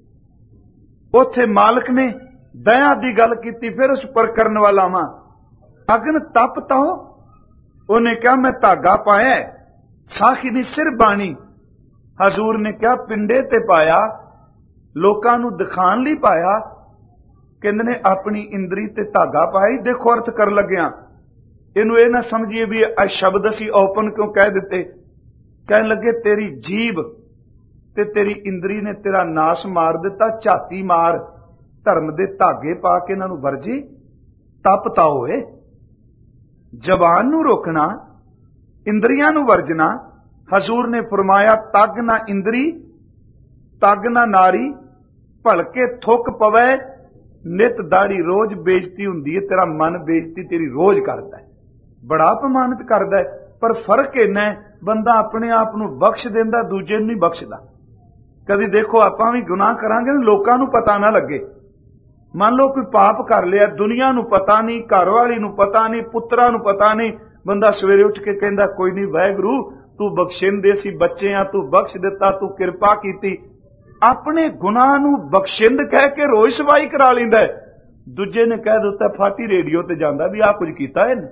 Speaker 1: उथे मालिक ने दया दी गल कीती। फिर उस पर करन वाला वा अगन तपता हो, उन्हें क्या मैं धागा पाया, साखी दी सिर बाणी। हजूर ने क्या पिंडे ते पाया, ਲੋਕਾਂ ਨੂੰ ਦਿਖਾਣ ਲਈ ਪਾਇਆ। ਕਹਿੰਦੇ ਨੇ ਆਪਣੀ ਇੰਦਰੀ ਤੇ ਧਾਗਾ ਪਾਈ। ਦੇਖੋ ਅਰਥ ਕਰਨ ਲੱਗਿਆ, ਇਹਨੂੰ ਇਹ ਨਾ ਸਮਝੀਏ ਵੀ ਇਹ ਸ਼ਬਦ ਅਸੀਂ ਓਪਨ ਕਿਉਂ ਕਹਿ ਦਿੱਤੇ। ਕਹਿਣ ਲੱਗੇ ਤੇਰੀ ਜੀਭ ਤੇ ਤੇਰੀ ਇੰਦਰੀ ਨੇ ਤੇਰਾ ਨਾਸ਼ ਮਾਰ ਦਿੱਤਾ। ਝਾਤੀ ਮਾਰ, ਧਰਮ ਦੇ ਧਾਗੇ ਪਾ ਕੇ ਇਹਨਾਂ ਨੂੰ ਵਰਜੀ। ਤਪ ਤਾਓ ਏ, ਜ਼ਬਾਨ ਨੂੰ ਰੋਕਣਾ, ਇੰਦਰੀਆਂ ਨੂੰ ਵਰਜਣਾ। ਹਜ਼ੂਰ ਨੇ ਫਰਮਾਇਆ ਤਗ ਨਾ ਇੰਦਰੀ ਤਗ ਨਾ ਨਾਰੀ, ਭਲਕੇ ਥੁੱਕ ਪਵੇ ਨਿਤ ਦਾੜੀ। ਰੋਜ਼ ਬੇਇੱਜ਼ਤੀ ਹੁੰਦੀ ਹੈ, ਤੇਰਾ ਮਨ ਬੇਇੱਜ਼ਤੀ ਤੇਰੀ ਰੋਜ਼ ਕਰਦਾ ਹੈ, ਬੜਾ ਅਪਮਾਨਿਤ ਕਰਦਾ ਹੈ। ਪਰ ਫਰਕ ਇੰਨਾ ਹੈ, ਬੰਦਾ ਆਪਣੇ ਆਪ ਨੂੰ ਬਖਸ਼ ਦਿੰਦਾ, ਦੂਜੇ ਨੂੰ ਨਹੀਂ ਬਖਸ਼ਦਾ। ਕਦੀ ਦੇਖੋ ਆਪਾਂ ਵੀ ਗੁਨਾਹ ਕਰਾਂਗੇ, ਲੋਕਾਂ ਨੂੰ ਪਤਾ ਨਾ ਲੱਗੇ। ਮੰਨ ਲਓ ਕੋਈ ਪਾਪ ਕਰ ਲਿਆ, ਦੁਨੀਆ ਨੂੰ ਪਤਾ ਨਹੀਂ, ਘਰ ਵਾਲੀ ਨੂੰ ਪਤਾ ਨਹੀਂ, ਪੁੱਤਰਾਂ ਨੂੰ ਪਤਾ ਨਹੀਂ। ਬੰਦਾ ਸਵੇਰੇ ਉੱਠ ਕੇ ਕਹਿੰਦਾ ਕੋਈ ਨਹੀਂ ਵਾਹਿਗੁਰੂ ਤੂੰ ਬਖਸ਼ਿੰਦੇ, ਅਸੀਂ ਬੱਚੇ ਆ, ਤੂੰ ਬਖਸ਼ ਦਿੱਤਾ, ਤੂੰ ਕਿਰਪਾ ਕੀਤੀ। ਆਪਣੇ ਗੁਨਾਹ ਨੂੰ ਬਖਸ਼ਿੰਦ ਕਹਿ ਕੇ ਰੋਜ਼ ਸਫਾਈ ਕਰਾ ਲੈਂਦਾ। ਦੂਜੇ ਨੇ ਕਹਿ ਦਿੱਤਾ ਫਾਟੀ ਰੇਡੀਓ ਤੇ ਜਾਂਦਾ ਵੀ ਆਹ ਕੁਝ ਕੀਤਾ ਇਹਨੇ।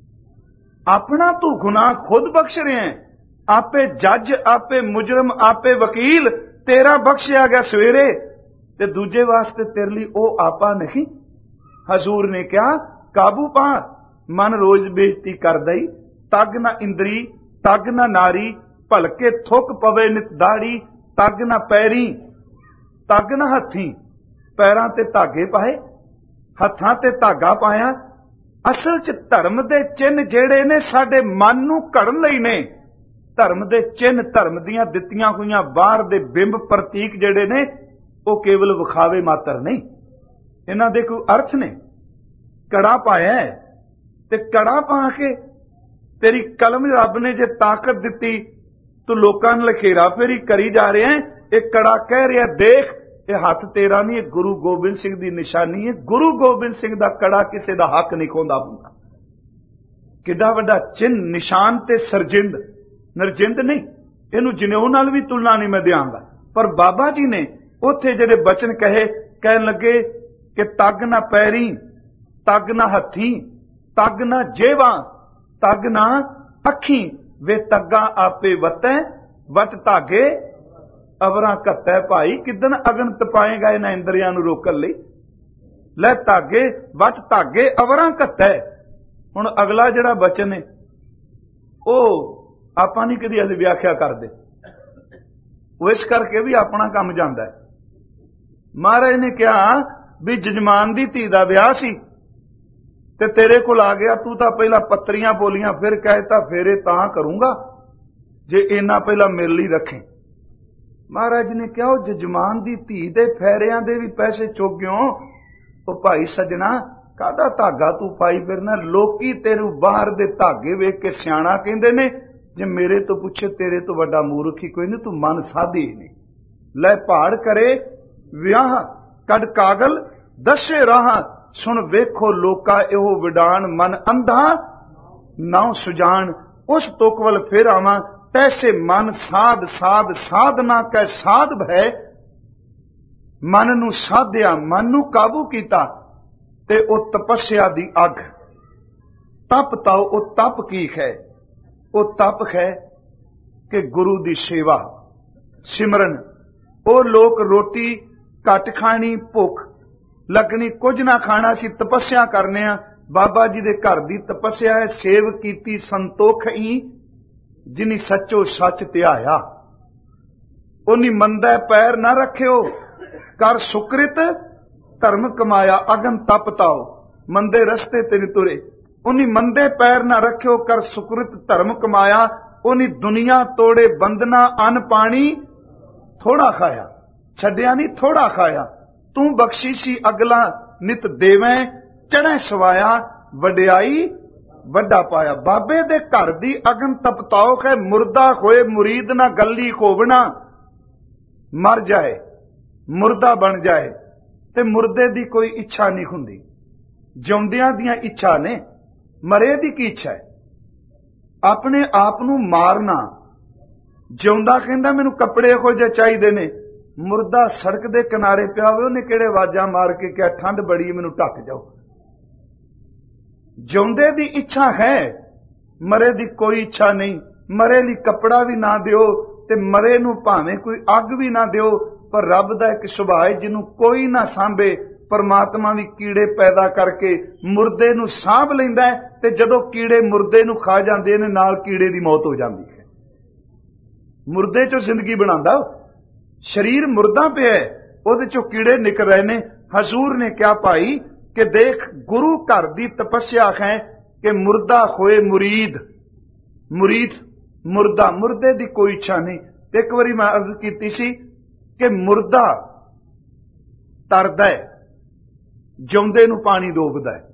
Speaker 1: ਆਪਣਾ ਤੂੰ ਗੁਨਾਹ ਖੁਦ ਬਖਸ਼ ਰਿਹਾ ਹੈ। ਆਪੇ ਜੱਜ, ਆਪੇ ਮੁਜਰਮ, ਆਪੇ ਵਕੀਲ। ਤੇਰਾ ਬਖਸ਼ਿਆ ਗਿਆ ਸਵੇਰੇ, ਤੇ ਦੂਜੇ ਵਾਸਤੇ ਤੇਰੇ ਲਈ ਉਹ ਆਪਾ ਨਹੀਂ। ਹਜ਼ੂਰ ਨੇ ਕਿਹਾ ਕਾਬੂ ਪਾ, ਮਨ ਰੋਜ਼ ਬੇਇੱਜ਼ਤੀ ਕਰਦਾ ਹੀ। ਤਗ ਨਾ ਇੰਦਰੀ ਤਗ ਨਾ ਨਾਰੀ, ਭਲਕੇ ਥੁੱਕ ਪਵੇ ਨਿਤ ਦਾੜੀ। ਤਗ ਨਾ ਪੈਰੀ ਤਗ ਨਾ ਹੱਥੀ, ਪੈਰਾਂ ਤੇ ਧਾਗੇ ਪਾਏ, ਹੱਥਾਂ ਤੇ ਧਾਗਾ ਪਾਇਆ। ਅਸਲ 'ਚ ਧਰਮ ਦੇ ਚਿੰਨ੍ਹ ਜਿਹੜੇ ਨੇ ਸਾਡੇ ਮਨ ਨੂੰ ਘੜਨ ਲਈ ਨੇ। ਧਰਮ ਦੇ ਚਿੰਨ੍ਹ, ਧਰਮ ਦੀਆਂ ਦਿੱਤੀਆਂ ਹੋਈਆਂ ਬਾਹਰ ਦੇ ਬਿੰਬ ਪ੍ਰਤੀਕ ਜਿਹੜੇ ਨੇ, ਉਹ ਕੇਵਲ ਵਿਖਾਵੇ ਮਾਤਰ ਨਹੀਂ, ਇਹਨਾਂ ਦੇ ਕੋਈ ਅਰਥ ਨੇ। ਕੜਾ ਪਾਇਆ ਤੇ ਕੜਾ ਪਾ ਕੇ ਤੇਰੀ ਕਲਮ ਰੱਬ ਨੇ ਜੇ ਤਾਕਤ ਦਿੱਤੀ, ਤੂੰ ਲੋਕਾਂ ਨੂੰ ਲਖੇਰਾ ਫੇਰੀ ਕਰੀ ਜਾ ਰਿਹਾ। ਇਹ ਕੜਾ ਕਹਿ ਰਿਹਾ ਦੇਖ ਇਹ ਹੱਥ ਤੇਰਾ ਨਹੀਂ, ਇਹ ਗੁਰੂ ਗੋਬਿੰਦ ਸਿੰਘ ਦੀ ਨਿਸ਼ਾਨੀ ਹੈ। ਗੁਰੂ ਗੋਬਿੰਦ ਸਿੰਘ ਦਾ ਕੜਾ ਕਿਸੇ ਦਾ ਹੱਕ ਨਹੀਂ ਖੋਂਦਾ ਹੁੰਦਾ। ਕਿੱਡਾ ਵੱਡਾ ਚਿੰਨ੍ਹ, ਨਿਸ਼ਾਨ ਤੇ ਸਰਜਿੰਦ, ਨਰਜਿੰਦ ਨਹੀਂ। ਇਹਨੂੰ ਜਨੇਊ ਨਾਲ ਵੀ ਤੁਲਨਾ ਨਹੀਂ ਮੈਂ ਦਿਆਂਗਾ। ਪਰ ਬਾਬਾ ਜੀ ਨੇ ਉੱਥੇ ਜਿਹੜੇ ਬਚਨ ਕਹੇ, ਕਹਿਣ ਲੱਗੇ ਕਿ ਤੱਗ ਨਾ ਪੈਰੀ ਤੱਗ ਨਾ ਹੱਥੀ, ਤੱਗ ਨਾ ਜੇਵਾ ਤੱਗ ਨਾ ਅੱਖੀ। ਵੇ ਤੱਗਾ ਆਪੇ ਵਤੈ ਵਟ ਧਾਗੇ ਅਵਰਾਂ ਘੱਤੈ। ਭਾਈ ਕਿਦਨ ਅਗਨ ਤਪਾਏਗਾ ਇਹਨਾਂ ਇੰਦਰੀਆਂ ਨੂੰ ਰੋਕਣ ਲਈ। ਲੈ ਧਾਗੇ ਵਟ ਧਾਗੇ ਅਵਰਾਂ ਘੱਤੈ। ਹੁਣ ਅਗਲਾ ਜਿਹੜਾ ਬਚਨ ਹੈ ਉਹ ਆਪਾਂ ਨਹੀਂ ਕਦੀ ਅਜੇ ਵਿਆਖਿਆ ਕਰਦੇ, ਉਹ ਇਸ ਕਰਕੇ ਵੀ ਆਪਣਾ ਕੰਮ ਜਾਂਦਾ ਹੈ। ਮਹਾਰਾਜ ਨੇ ਕਿਹਾ ਵੀ ਜਜਮਾਨ ਦੀ ਧੀ ਦਾ ਵਿਆਹ ਸੀ ਤੇ ਤੇਰੇ ਕੋਲ ਆ ਗਿਆ, ਤੂੰ ਤਾਂ ਪਹਿਲਾਂ ਪੱਤਰੀਆਂ ਬੋਲੀਆਂ, ਫਿਰ ਕਹਿਤਾ ਫੇਰੇ ਤਾਂ ਕਰੂੰਗਾ ਜੇ ਇੰਨਾ ਪਹਿਲਾਂ ਮੇਰੇ ਲਈ ਰੱਖੇ। ਮਹਾਰਾਜ ਨੇ ਕਿਹਾ ਉਹ ਜਜਮਾਨ ਦੀ ਧੀ ਦੇ ਫੇਰਿਆਂ ਦੇ ਵੀ ਪੈਸੇ ਚੁੱਕਿਓ। ਉਹ ਭਾਈ ਸੱਜਣਾ ਕਾਹਦਾ ਧਾਗਾ ਤੂੰ ਪਾਈ ਫਿਰਨਾ। ਲੋਕੀ ਤੈਨੂੰ ਬਾਹਰ ਦੇ ਧਾਗੇ ਵੇਖ ਕੇ ਸਿਆਣਾ ਕਹਿੰਦੇ ਨੇ, ਜੇ ਮੇਰੇ ਤੋਂ ਪੁੱਛੇ ਤੇਰੇ ਤੋਂ ਵੱਡਾ ਮੂਰਖ ਹੀ ਕੋਈ ਨਹੀਂ, ਤੂੰ ਮਨ ਸਾਧੀ ਨਹੀਂ। ਲੈ ਪਹਾੜ ਕਰੇ ਵਿਆਹ ਕੱਢ ਕਾਗਲ ਦਸੇ ਰਾਹ, ਸੁਣ ਵੇਖੋ ਲੋਕਾ ਇਹੋ ਵਿਡਾਨ ਮਨ ਅੰਧਾ ਨਾ ਸੁਜਾਨ। ਉਸ ਤੁਕ ਵੱਲ ਫਿਰ ਆਵਾਂ ਤੈਸੇ ਮਨ ਸਾਧ ਸਾਧ ਸਾਧਨਾ ਕੈ ਸਾਧ ਭੈ। ਮਨ ਨੂੰ ਸਾਧਿਆ, ਮਨ ਨੂੰ ਕਾਬੂ ਕੀਤਾ ਤੇ ਉਹ ਤਪੱਸਿਆ ਦੀ ਅੱਗ। ਤਪ ਤਾਓ, ਉਹ ਤਪ ਕੀ ਹੈ? ਉਹ ਤਪ ਹੈ ਕਿ ਗੁਰੂ ਦੀ ਸੇਵਾ, ਸਿਮਰਨ। ਉਹ ਲੋਕ ਰੋਟੀ ਘੱਟ ਖਾਣੀ, ਭੁੱਖ ਲੱਗਣੀ, ਕੁਝ ਨਾ ਖਾਣਾ, ਸੀ ਤਪੱਸਿਆ ਕਰਨੇ ਆ। ਬਾਬਾ ਜੀ ਦੇ ਘਰ ਦੀ ਤਪੱਸਿਆ ਹੈ, ਸੇਵ ਕੀਤੀ ਸੰਤੋਖ ਹੀ ਜਿਨੀ ਸੱਚੋ ਸੱਚ ਧਿਆਇਆ। ਉਨੀ ਮੰਦਾ ਪੈਰ ਨਾ ਰੱਖਿਓ, ਕਰ ਸੁਕ੍ਰਿਤ ਧਰਮ ਕਮਾਇਆ। ਅਗਨ ਤਪ ਤਾਓ, ਮੰਦੇ ਰਸਤੇ ਤੇ ਨੀ ਤੁਰੇ। ਉਨੀ ਮੰਦੇ ਪੈਰ ਨਾ ਰੱਖਿਓ, ਕਰ ਸੁਕ੍ਰਿਤ ਧਰਮ ਕਮਾਇਆ। ਉਨੀ ਦੁਨੀਆ ਤੋੜੇ ਬੰਦਨਾ, ਅੰਨ ਪਾਣੀ ਥੋੜਾ ਖਾਇਆ, ਛੱਡਿਆ ਨਹੀਂ ਥੋੜਾ ਖਾਇਆ। ਤੂੰ ਬਖਸ਼ੀਸ਼ੀ ਅਗਲਾ ਨਿਤ ਦੇਵੇਂ, ਚੜ੍ਹੈ ਸਵਾਇਆ ਵਡਿਆਈ ਵੱਡਾ ਪਾਇਆ। ਬਾਬੇ ਦੇ ਘਰ ਦੀ ਅਗਨ ਤਪਤਾਓ ਹੈ। ਮੁਰਦਾ ਹੋਏ ਮੁਰੀਦ ਨਾ ਗੱਲੀ ਖੋਵਣਾ, ਮਰ ਜਾਏ ਮੁਰਦਾ ਬਣ ਜਾਏ ਤੇ ਮੁਰਦੇ ਦੀ ਕੋਈ ਇੱਛਾ ਨਹੀਂ ਹੁੰਦੀ। ਜਿਉਂਦਿਆਂ ਦੀਆਂ ਇੱਛਾ ਨੇ, ਮਰੇ ਦੀ ਕੀ ਇੱਛਾ ਹੈ? ਆਪਣੇ ਆਪ ਨੂੰ ਮਾਰਨਾ। ਜਿਉਂਦਾ ਕਹਿੰਦਾ ਮੈਨੂੰ ਕੱਪੜੇ ਇਹੋ ਜਿਹੇ ਚਾਹੀਦੇ ਨੇ, ਮੁਰਦਾ ਸੜਕ ਦੇ ਕਿਨਾਰੇ ਪਿਆ ਹੋਵੇ, ਉਹਨੇ ਕਿਹੜੇ ਆਵਾਜ਼ਾਂ ਮਾਰ ਕੇ ਕਿਹਾ ਠੰਡ ਬੜੀ ਮੈਨੂੰ ਢੱਕ ਜਾਓ। ਜਿਉਂਦੇ ਦੀ ਇੱਛਾ ਹੈ, ਮਰੇ ਦੀ ਕੋਈ ਇੱਛਾ ਨਹੀਂ। ਮਰੇ ਲਈ ਕੱਪੜਾ ਵੀ ਨਾ ਦਿਓ ਤੇ ਮਰੇ ਨੂੰ ਭਾਵੇਂ ਕੋਈ ਅੱਗ ਵੀ ਨਾ ਦਿਓ, ਪਰ ਰੱਬ ਦਾ ਇੱਕ ਸੁਭਾਅ ਹੈ ਜਿਹਨੂੰ ਕੋਈ ਨਾ ਸਾਂਭੇ। ਪਰਮਾਤਮਾ ਵੀ ਕੀੜੇ ਪੈਦਾ ਕਰਕੇ ਮੁਰਦੇ ਨੂੰ ਸਾਂਭ ਲੈਂਦਾ ਹੈ, ਤੇ ਜਦੋਂ ਕੀੜੇ ਮੁਰਦੇ ਨੂੰ ਖਾ ਜਾਂਦੇ ਨੇ ਨਾਲ ਕੀੜੇ ਦੀ ਮੌਤ ਹੋ ਜਾਂਦੀ ਹੈ। ਮੁਰਦੇ ਚੋਂ ਜ਼ਿੰਦਗੀ ਬਣਾਉਂਦਾ। ਸਰੀਰ ਮੁਰਦਾ ਪਿਆ, ਉਹਦੇ ਚੋਂ ਕੀੜੇ ਨਿਕਲ ਰਹੇ ਨੇ। ਹਜ਼ੂਰ ਨੇ ਕਿਹਾ ਭਾਈ ਕਿ ਦੇਖ ਗੁਰੂ ਘਰ ਦੀ ਤਪੱਸਿਆ ਹੈ ਕਿ ਮੁਰਦਾ ਹੋਏ ਮੁਰੀਦ। ਮੁਰੀਦ ਮੁਰਦਾ, ਮੁਰਦੇ ਦੀ ਕੋਈ ਇੱਛਾ ਨਹੀਂ। ਤੇ ਇੱਕ ਵਾਰੀ ਮੈਂ ਅਰਜ਼ ਕੀਤੀ ਸੀ ਕਿ ਮੁਰਦਾ ਤਰਦਾ ਹੈ, ਜਿਉਂਦੇ ਨੂੰ ਪਾਣੀ ਡੋਬਦਾ ਹੈ।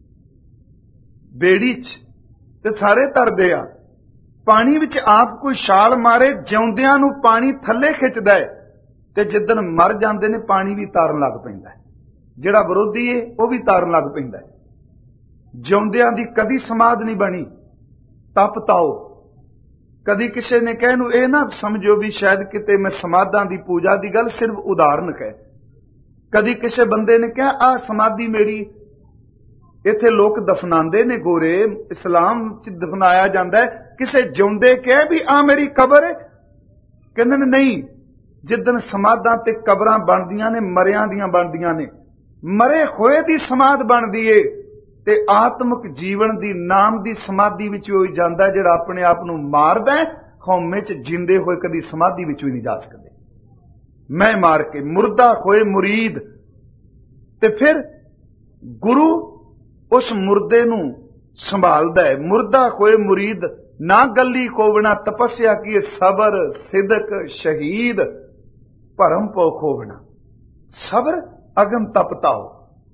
Speaker 1: ਬੇੜੀ ਚ ਤੇ ਸਾਰੇ ਤਰਦੇ ਆ, ਪਾਣੀ ਵਿੱਚ ਆਪ ਕੋਈ ਛਾਲ ਮਾਰੇ ਜਿਉਂਦਿਆਂ ਨੂੰ ਪਾਣੀ ਥੱਲੇ ਖਿੱਚਦਾ ਹੈ, ਤੇ ਜਿੱਦਣ ਮਰ ਜਾਂਦੇ ਨੇ ਪਾਣੀ ਵੀ ਤਾਰਨ ਲੱਗ ਪੈਂਦਾ ਹੈ। ਜਿਹੜਾ ਵਿਰੋਧੀ ਹੈ ਉਹ ਵੀ ਤਾਰਨ ਲੱਗ ਪੈਂਦਾ ਹੈ। ਜਿਉਂਦਿਆਂ ਦੀ ਕਦੀ ਸਮਾਧ ਨਹੀਂ ਬਣੀ। ਤਪ ਤਾਓ ਕਦੀ ਕਿਸੇ ਨੇ ਕਹਿ ਨੂੰ ਇਹ ਨਾ ਸਮਝੋ ਵੀ ਸ਼ਾਇਦ ਕਿਤੇ ਮੈਂ ਸਮਾਧਾਂ ਦੀ ਪੂਜਾ ਦੀ ਗੱਲ ਸਿਰਫ ਉਦਾਹਰਨ ਹੈ। ਕਦੀ ਕਿਸੇ ਬੰਦੇ ਨੇ ਕਿਹਾ ਆਹ ਸਮਾਧੀ ਮੇਰੀ, ਇੱਥੇ ਲੋਕ ਦਫਨਾਉਂਦੇ ਨੇ ਗੋਰੇ, ਇਸਲਾਮ ਚ ਦਫਨਾਇਆ ਜਾਂਦਾ ਹੈ। ਕਿਸੇ ਜਿਉਂਦੇ ਕਹੇ ਵੀ ਆ ਮੇਰੀ ਕਬਰ ਹੈ, ਕਹਿੰਦੇ ਨੇ ਨਹੀਂ। ਜਿੱਦਣ ਸਮਾਧਾਂ ਤੇ ਕਬਰਾਂ ਬਣਦੀਆਂ ਨੇ ਮਰਿਆਂ ਦੀਆਂ ਬਣਦੀਆਂ ਨੇ। ਮਰੇ ਹੋਏ ਦੀ ਸਮਾਧ ਬਣਦੀ ਏ, ਤੇ ਆਤਮਿਕ ਜੀਵਨ ਦੀ ਨਾਮ ਦੀ ਸਮਾਧੀ ਵਿੱਚ ਹੋਈ ਜਾਂਦਾ ਜਿਹੜਾ ਆਪਣੇ ਆਪ ਨੂੰ ਮਾਰਦਾ ਹੈ। ਹਉਮੈ ਚ ਜਿੰਦੇ ਹੋਏ ਕਦੀ ਸਮਾਧੀ ਵਿੱਚ ਵੀ ਨਹੀਂ ਜਾ ਸਕਦੇ। ਮੈਂ ਮਾਰ ਕੇ ਮੁਰਦਾ ਹੋਏ ਮੁਰੀਦ। ਤੇ ਫਿਰ ਗੁਰੂ ਉਸ ਮੁਰਦੇ ਨੂੰ ਸੰਭਾਲਦਾ ਹੈ। ਮੁਰਦਾ ਹੋਏ ਮੁਰੀਦ ਨਾ ਗੱਲੀ ਖੋਵਣਾ, ਤਪੱਸਿਆ ਕੀ ਸਬਰ ਸਿਦਕ ਸ਼ਹੀਦ ਭਰਮ ਪੋ ਖੋਵਣਾ। ਸਬਰ ਅਗਮ ਤਪਤਾਓ,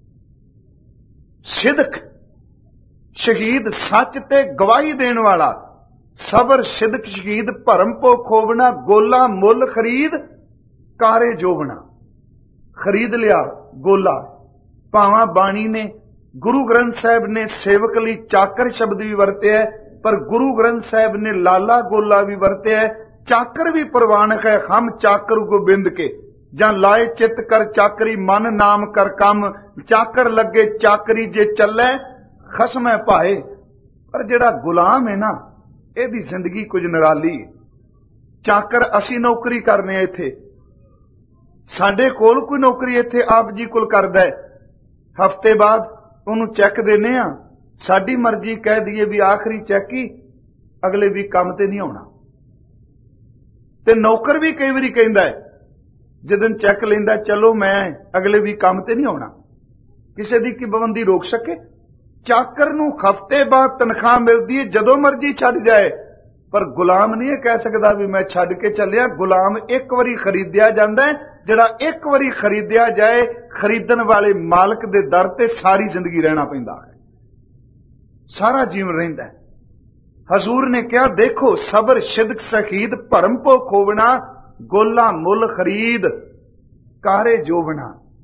Speaker 1: ਸਿਦਕ ਸ਼ਹੀਦ ਸੱਚ ਤੇ ਗਵਾਹੀ ਦੇਣ ਵਾਲਾ। ਸਬਰ ਸਿਦਕ ਸ਼ਹੀਦ ਭਰਮ ਪੋ ਖੋਵਣਾ, ਗੋਲਾ ਮੁੱਲ ਖਰੀਦ ਕਾਰੇ ਜੋਵਣਾ। ਖਰੀਦ ਲਿਆ ਗੋਲਾ। ਭਾਵਾਂ ਬਾਣੀ ਨੇ ਗੁਰੂ ਗ੍ਰੰਥ ਸਾਹਿਬ ਨੇ ਸੇਵਕ ਲਈ ਚਾਕਰ ਸ਼ਬਦ ਵੀ ਵਰਤਿਆ, ਪਰ ਗੁਰੂ ਗ੍ਰੰਥ ਸਾਹਿਬ ਨੇ ਲਾਲਾ ਗੋਲਾ ਵੀ ਵਰਤਿਆ। ਚਾਕਰ ਵੀ ਪ੍ਰਵਾਨਕ ਹੈ। ਹਮ ਚਾਕਰ ਗੋਬਿੰਦ ਕੇ ਜਾਂ ਲਾਏ ਚਿੱਤ ਕਰ ਚਾਕਰੀ, ਮਨ ਨਾਮ ਕਰ ਕੰਮ। ਚਾਕਰ ਲੱਗੇ ਚਾਕਰੀ ਜੇ ਚੱਲੇ ਖਸਮੈ ਭਾਏ। ਪਰ ਜਿਹੜਾ ਗੁਲਾਮ ਹੈ ਨਾ, ਇਹਦੀ ਜ਼ਿੰਦਗੀ ਕੁਝ ਨਿਰਾਲੀ ਹੈ। ਚਾਕਰ ਅਸੀਂ ਨੌਕਰੀ ਕਰਨੇ ਆ ਇੱਥੇ, ਸਾਡੇ ਕੋਲ ਕੋਈ ਨੌਕਰੀ ਇੱਥੇ ਆਪ ਜੀ ਕੋਲ ਕਰਦਾ ਹੈ। ਹਫ਼ਤੇ ਬਾਅਦ ਉਹਨੂੰ ਚੈੱਕ ਦੇਣੇ ਆ, ਸਾਡੀ ਮਰਜ਼ੀ ਕਹਿ ਦਈਏ ਵੀ ਆਖਰੀ ਚੈੱਕ ਹੀ, ਅਗਲੇ ਵੀ ਕੰਮ ਤੇ ਨਹੀਂ ਆਉਣਾ। ਤੇ ਨੌਕਰ ਵੀ ਕਈ ਵਾਰੀ ਕਹਿੰਦਾ ਹੈ ਜਦੋਂ ਚੈੱਕ ਲੈਂਦਾ ਚਲੋ ਮੈਂ ਅਗਲੇ ਵੀ ਕੰਮ ਤੇ ਨਹੀਂ ਆਉਣਾ। ਕਿਸੇ ਦੀ ਕੀ ਪਾਬੰਦੀ ਰੋਕ ਸਕੇ? ਚਾਕਰ ਨੂੰ ਹਫ਼ਤੇ ਬਾਅਦ ਤਨਖਾਹ ਮਿਲਦੀ ਹੈ, ਜਦੋਂ ਮਰਜ਼ੀ ਛੱਡ ਜਾਏ। ਪਰ ਗੁਲਾਮ ਨਹੀਂ ਇਹ ਕਹਿ ਸਕਦਾ ਵੀ ਮੈਂ ਛੱਡ ਕੇ ਚੱਲਿਆ। ਗੁਲਾਮ ਇੱਕ ਵਾਰੀ ਖਰੀਦਿਆ ਜਾਂਦਾ ਹੈ। ਜਿਹੜਾ ਇੱਕ ਵਾਰੀ ਖਰੀਦਿਆ ਜਾਏ, ਖਰੀਦਣ ਵਾਲੇ ਮਾਲਕ ਦੇ ਦਰ ਤੇ ਸਾਰੀ ਜ਼ਿੰਦਗੀ ਰਹਿਣਾ ਪੈਂਦਾ ਹੈ, ਸਾਰਾ ਜੀਵਨ ਰਹਿੰਦਾ ਹੈ। ਹਜ਼ੂਰ ਨੇ ਕਿਹਾ ਦੇਖੋ ਸਬਰ ਸਿਦਕ ਸ਼ਹੀਦ ਭਰਮ ਪੋ ਖੋਵਣਾ, ਗੋਲਾ ਮੁੱਲ ਖਰੀਦ ਕਾਰੇ ਜੋਵਣਾ।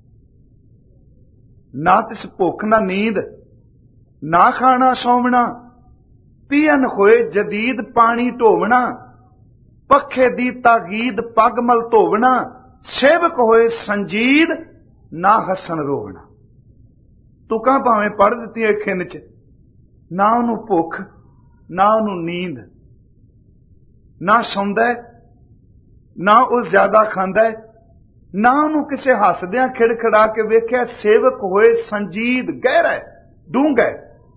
Speaker 1: ਨਾ ਤਿਸ ਭੁੱਖ ਨਾ ਨੀਂਦ, ਨਾ ਖਾਣਾ ਸੌਵਣਾ। ਪੀਅਨ ਹੋਏ ਜਦੀਦ ਪਾਣੀ ਢੋਵਣਾ, ਪੱਖੇ ਦੀ ਤਾਗੀਦ ਪੱਗ ਮਲ ਧੋਵਣਾ। ਸੇਵਕ ਹੋਏ ਸੰਜੀਦ, ਨਾ ਹੱਸਣ ਰੋਵਣਾ। ਤੁਕਾਂ ਭਾਵੇਂ ਪੜ੍ਹ ਦਿੱਤੀਆਂ ਖਿੰਨ ਚ, ਨਾ ਉਹਨੂੰ ਭੁੱਖ ਨਾ ਉਹਨੂੰ ਨੀਂਦ, ਨਾ ਸੌਂਦਾ ਨਾ ਉਹ ਜ਼ਿਆਦਾ ਖਾਂਦਾ, ਨਾ ਉਹਨੂੰ ਕਿਸੇ ਹੱਸਦਿਆਂ ਖਿੜਖਿੜਾ ਕੇ ਵੇਖਿਆ। ਸੇਵਕ ਹੋਏ ਸੰਜੀਦ, ਗਹਿਰਾ ਡੂੰਘਾ।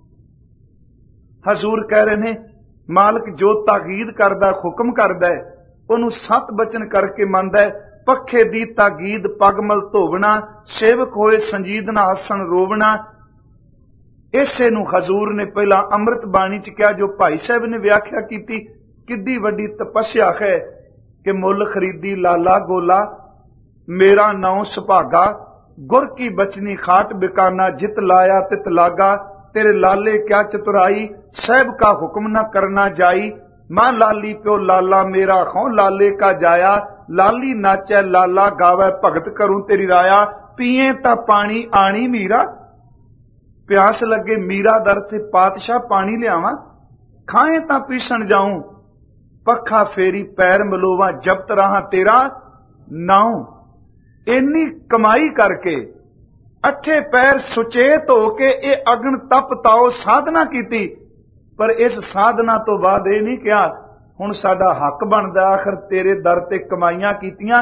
Speaker 1: ਹਜ਼ੂਰ ਕਹਿ ਰਹੇ ਨੇ ਮਾਲਕ ਜੋ ਤਾਕੀਦ ਕਰਦਾ, ਹੁਕਮ ਕਰਦਾ ਹੈ, ਉਹਨੂੰ ਸੱਤ ਬਚਨ ਕਰਕੇ ਮੰਨਦਾ ਹੈ। ਪੱਖੇ ਦੀ ਤਾਕੀਦ ਪਗਮਲ ਧੋਵਣਾ, ਸੇਵਕ ਹੋਏ ਸੰਜੀਦ ਨਾ ਹੱਸਣ ਰੋਵਣਾ। ਇਸੇ ਨੂੰ ਹਜ਼ੂਰ ਨੇ ਪਹਿਲਾਂ ਅੰਮ੍ਰਿਤ ਬਾਣੀ ਚ ਕਿਹਾ, ਜੋ ਭਾਈ ਸਾਹਿਬ ਨੇ ਵਿਆਖਿਆ ਕੀਤੀ। ਕਿੱਡੀ ਵੱਡੀ ਤਪੱਸਿਆ ਹੈ ਕਿ ਮੁੱਲ ਖਰੀਦੀ ਲਾਲਾ ਗੋਲਾ, ਮੇਰਾ ਨਾਉ ਸੁਭਾਗਾ। ਗੁਰ ਕੀ ਬਚਨੀ ਖਾਟ ਬਿਕਾਨਾ, ਜਿਤ ਲਾਇਆ ਤਿਤ ਲਾਗਾ। तेरे लाले क्या चतुराई, साहब का हुक्म न करना जाई। मां लाली प्यो लाला मेरा खो लाले का जाया। लाली नाचे लाला गावे, भगत करूं तेरी राया। पीए ता पानी आनी मीरा, प्यास लगे मीरा दर ते पातशाह पानी लियावा। खाए ता पीसन जाऊं, पखा फेरी पैर मलोवा। जबत रहा तेरा नाऊ। इन्नी कमाई करके अठे पैर सुचेत होके ये अगन तप ताओ साधना कीती, पर इस साधना तो बाद ये नहीं कहा हुण साडा हक बनदा आखिर तेरे दर ते कमाइयां कीतियां,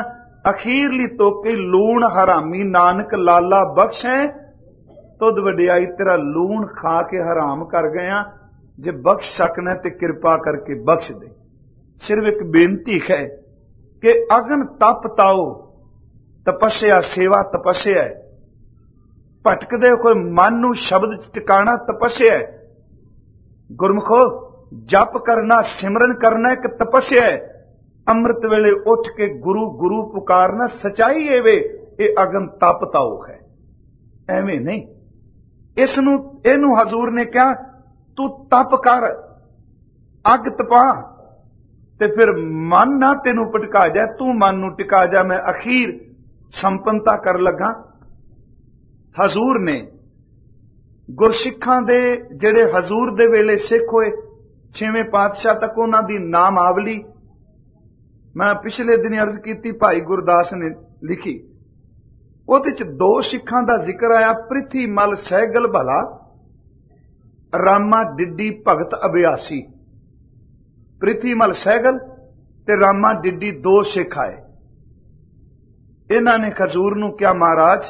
Speaker 1: ਅਖੀਰਲੀ ਤੋਕੇ ਲੂਣ ਹਰਾਮੀ ਨਾਨਕ ਲਾਲਾ ਬਖਸ਼ੈ, ਤੁਧ ਵਡਿਆਈ ਤੇਰਾ ਲੂਣ ਖਾ ਕੇ ਹਰਾਮ ਕਰ ਗਿਆ, ਜੇ ਬਖਸ਼ ਸਕਣਾ ਤੇ ਕਿਰਪਾ ਕਰਕੇ ਬਖਸ਼ ਦੇ। ਸਿਰਫ ਇੱਕ ਬੇਨਤੀ ਹੈ ਕਿ ਅਗਨ ਤਪ ਤਾਓ, ਤਪੱਸਿਆ ਸੇਵਾ ਤਪੱਸਿਆ ਹੈ। ਭਟਕਦੇ ਕੋਈ ਮਨ ਨੂੰ ਸ਼ਬਦ ਚ ਟਿਕਾਣਾ ਤਪੱਸਿਆ ਹੈ। ਗੁਰਮੁਖੋ ਜਪ ਕਰਨਾ ਸਿਮਰਨ ਕਰਨਾ ਇੱਕ ਤਪੱਸਿਆ ਹੈ। ਅੰਮ੍ਰਿਤ ਵੇਲੇ ਉੱਠ ਕੇ ਗੁਰੂ ਗੁਰੂ ਪੁਕਾਰਨਾ ਸਚਾਈ ਏ ਵੇ, ਇਹ ਅਗਨ ਤਪ ਤਾਓ ਹੈ, ਐਵੇਂ ਨਹੀਂ। ਇਸ ਨੂੰ ਇਹਨੂੰ ਹਜ਼ੂਰ ਨੇ ਕਿਹਾ ਤੂੰ ਤਪ ਕਰ, ਅੱਗ ਤਪਾ, ਤੇ ਫਿਰ ਮਨ ਨਾ ਤੈਨੂੰ ਭਟਕਾ ਜਾ, ਤੂੰ ਮਨ ਨੂੰ ਟਿਕਾ ਜਾ, ਮੈਂ ਅਖੀਰ ਸੰਪੰਨਤਾ ਕਰ ਲੱਗਾ। ਹਜ਼ੂਰ ਨੇ ਗੁਰਸਿੱਖਾਂ ਦੇ ਜਿਹੜੇ ਹਜ਼ੂਰ ਦੇ ਵੇਲੇ ਸਿੱਖ ਹੋਏ ਛੇਵੇਂ ਪਾਤਸ਼ਾਹ ਤੱਕ, ਉਹਨਾਂ ਦੀ ਨਾਮਾਵਲੀ ਮੈਂ ਪਿਛਲੇ ਦਿਨ ਅਰਜ਼ ਕੀਤੀ, ਭਾਈ ਗੁਰਦਾਸ ਨੇ ਲਿਖੀ। ਉਹਦੇ ਚ ਦੋ ਸਿੱਖਾਂ ਦਾ ਜ਼ਿਕਰ ਆਇਆ, ਪ੍ਰਿਥੀ ਮਲ ਸਹਿਗਲ ਭਲਾ, ਰਾਮਾ ਡਿੱਡੀ ਭਗਤ ਅਭਿਆਸੀ। ਪ੍ਰਿਥੀ ਮਲ ਸਹਿਗਲ ਤੇ ਰਾਮਾ ਡਿੱਡੀ ਦੋ ਸਿੱਖ ਆਏ। ਇਹਨਾਂ ਨੇ ਹਜ਼ੂਰ ਨੂੰ ਕਿਹਾ, ਮਹਾਰਾਜ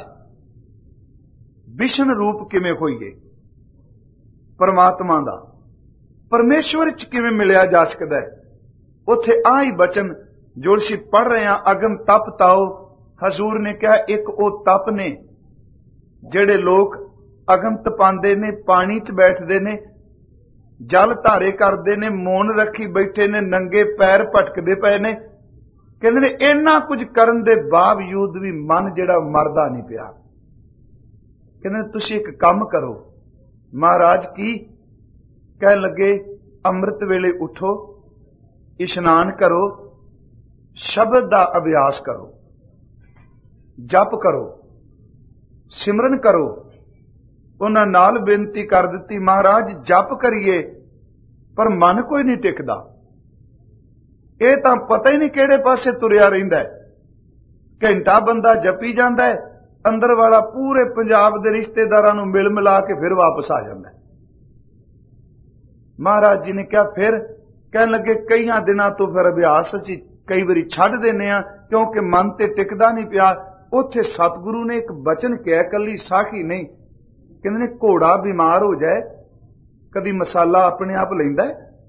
Speaker 1: ਵਿਸ਼ਨ ਰੂਪ ਕਿਵੇਂ ਹੋਈਏ ਪਰਮਾਤਮਾ ਦਾ, ਪਰਮੇਸ਼ਵਰ ਚ ਕਿਵੇਂ ਮਿਲਿਆ ਜਾ ਸਕਦਾ ਹੈ। ਉੱਥੇ ਆ ਹੀ ਬਚਨ ਜੋ ਅਸੀਂ ਪੜ੍ਹ ਰਹੇ ਹਾਂ, ਅਗਨ ਤਪ ਤਾਓ। ਹਜ਼ੂਰ ਨੇ ਕਿਹਾ ਇੱਕ ਉਹ ਤਪ ਨੇ ਜਿਹੜੇ ਲੋਕ ਅਗਨ ਤਪਾਉਂਦੇ ਨੇ, ਪਾਣੀ ਚ ਬੈਠਦੇ ਨੇ, ਜਲ ਧਾਰੇ ਕਰਦੇ ਨੇ, ਮੌਨ ਰੱਖੀ ਬੈਠੇ ਨੇ, ਨੰਗੇ ਪੈਰ ਭਟਕਦੇ ਪਏ ਨੇ। ਕਹਿੰਦੇ ਨੇ ਇੰਨਾ ਕੁਝ ਕਰਨ ਦੇ ਬਾਵਜੂਦ ਵੀ ਮਨ ਜਿਹੜਾ ਮਰਦਾ ਨਹੀਂ ਪਿਆ। ਕਹਿੰਦੇ ਤੁਸੀਂ ਇੱਕ ਕੰਮ ਕਰੋ। ਮਹਾਰਾਜ ਕੀ ਕਹਿਣ ਲੱਗੇ, ਅੰਮ੍ਰਿਤ ਵੇਲੇ ਉਠੋ, ਇਸ਼ਨਾਨ ਕਰੋ, ਸ਼ਬਦ ਦਾ ਅਭਿਆਸ ਕਰੋ, ਜਪ ਕਰੋ, ਸਿਮਰਨ ਕਰੋ। ਉਹਨਾਂ ਨਾਲ ਬੇਨਤੀ ਕਰ ਦਿੱਤੀ, ਮਹਾਰਾਜ ਜਪ ਕਰੀਏ ਪਰ ਮਨ ਕੋਈ ਨਹੀਂ ਟਿਕਦਾ, ਇਹ ਤਾਂ ਪਤਾ ਹੀ ਨਹੀਂ ਕਿਹੜੇ ਪਾਸੇ ਤੁਰਿਆ ਰਹਿੰਦਾ ਹੈ। ਘੰਟਾ ਬੰਦਾ ਜਪੀ ਜਾਂਦਾ ਹੈ, ਅੰਦਰ ਵਾਲਾ ਪੂਰੇ ਪੰਜਾਬ ਦੇ ਰਿਸ਼ਤੇਦਾਰਾਂ ਨੂੰ ਮਿਲ ਮਿਲਾ ਕੇ ਫਿਰ ਵਾਪਸ ਆ ਜਾਂਦਾ ਹੈ। ਮਹਾਰਾਜ ਜੀ ਨੇ ਕਿਹਾ ਫਿਰ, ਕਹਿਣ ਲੱਗੇ ਕਈਆਂ ਦਿਨਾਂ ਤੋਂ ਫਿਰ ਅਭਿਆਸ ਅਸੀਂ ਕਈ ਵਾਰੀ ਛੱਡ ਦਿੰਦੇ ਆ ਕਿਉਂਕਿ ਮਨ ਤੇ ਟਿਕਦਾ ਨਹੀਂ ਪਿਆ। ਉੱਥੇ ਸਤਿਗੁਰੂ ਨੇ ਇੱਕ ਬਚਨ ਕਿਹਾ, ਕੱਲੀ ਸਾਖੀ ਨਹੀਂ। ਕਹਿੰਦੇ ਨੇ ਘੋੜਾ ਬਿਮਾਰ ਹੋ ਜਾਏ, ਕਦੀ ਮਸਾਲਾ ਆਪਣੇ ਆਪ ਲੈਂਦਾ,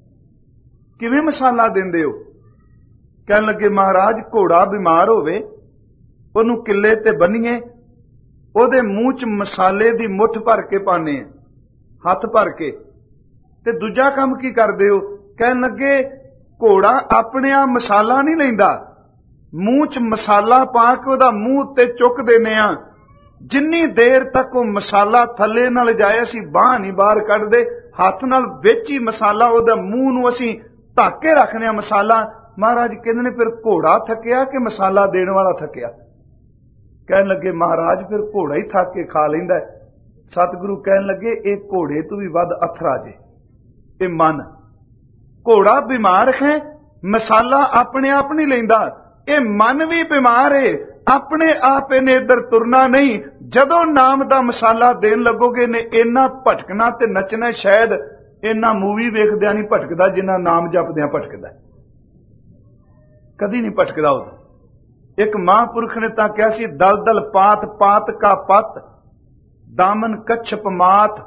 Speaker 1: ਕਿਵੇਂ ਮਸਾਲਾ ਦਿੰਦੇ ਹੋ? ਕਹਿਣ ਲੱਗੇ ਮਹਾਰਾਜ ਘੋੜਾ ਬਿਮਾਰ ਹੋਵੇ, ਉਹਨੂੰ ਕਿੱਲੇ ਤੇ ਬੰਨੀਏ, ਉਹਦੇ ਮੂੰਹ ਚ ਮਸਾਲੇ ਦੀ ਮੁੱਠ ਭਰ ਕੇ ਪਾਣੇ ਆ, ਹੱਥ ਭਰ ਕੇ, ਤੇ ਦੂਜਾ ਕੰਮ ਕੀ ਕਰਦੇ ਹੋ? ਕਹਿਣ ਲੱਗੇ ਘੋੜਾ ਆਪਣੇ ਆਪ ਮਸਾਲਾ ਨਹੀਂ ਲੈਂਦਾ, ਮੂੰਹ ਚ ਮਸਾਲਾ ਪਾ ਕੇ ਉਹਦਾ ਮੂੰਹ ਉੱਤੇ ਚੁੱਕ ਦਿੰਦੇ ਆ। ਜਿੰਨੀ ਦੇਰ ਤੱਕ ਉਹ ਮਸਾਲਾ ਥੱਲੇ ਨਾਲ ਜਾਏ ਅਸੀਂ ਬਾਂਹ ਨਹੀਂ ਬਾਹਰ ਕੱਢਦੇ, ਹੱਥ ਨਾਲ ਵਿੱਚ ਹੀ ਮਸਾਲਾ ਉਹਦਾ ਮੂੰਹ ਨੂੰ ਅਸੀਂ ਢੱਕ ਕੇ ਰੱਖਦੇ ਆ ਮਸਾਲਾ। ਮਹਾਰਾਜ ਕਹਿੰਦੇ ਨੇ ਫਿਰ ਘੋੜਾ ਥੱਕਿਆ ਕਿ ਮਸਾਲਾ ਦੇਣ ਵਾਲਾ ਥੱਕਿਆ? ਕਹਿਣ ਲੱਗੇ ਮਹਾਰਾਜ ਫਿਰ ਘੋੜਾ ਹੀ ਥੱਕ ਕੇ ਖਾ ਲੈਂਦਾ। ਸਤਿਗੁਰੂ ਕਹਿਣ ਲੱਗੇ ਇਹ ਘੋੜੇ ਤੋਂ ਵੀ ਵੱਧ ਅਥਰਾ ਜੇ ਇਹ ਮਨ। ਘੋੜਾ ਬਿਮਾਰ ਹੈ, ਮਸਾਲਾ ਆਪਣੇ ਆਪ ਨਹੀਂ ਲੈਂਦਾ, ਇਹ ਮਨ ਵੀ ਬਿਮਾਰ ਏ, ਆਪਣੇ ਆਪ ਇਹਨੇ ਇੱਧਰ ਤੁਰਨਾ ਨਹੀਂ। ਜਦੋਂ ਨਾਮ ਦਾ ਮਸਾਲਾ ਦੇਣ ਲੱਗੋਗੇ ਨੇ ਇੰਨਾ ਭਟਕਣਾ ਤੇ ਨੱਚਣਾ, ਸ਼ਾਇਦ ਇੰਨਾ ਮੂਵੀ ਵੇਖਦਿਆਂ ਨਹੀਂ ਭਟਕਦਾ ਜਿੰਨਾ ਨਾਮ ਜਪਦਿਆਂ ਭਟਕਦਾ, ਕਦੀ ਨਹੀਂ ਭਟਕਦਾ ਉਹ। ਇੱਕ ਮਹਾਂਪੁਰਖ ਨੇ ਤਾਂ ਕਿਹਾ ਸੀ, ਦਲ ਦਲ ਪਾਤ ਪਾਤ ਕਾ ਪਤ, ਦਾਮਨ ਕੱਛਪ ਮਾਤ,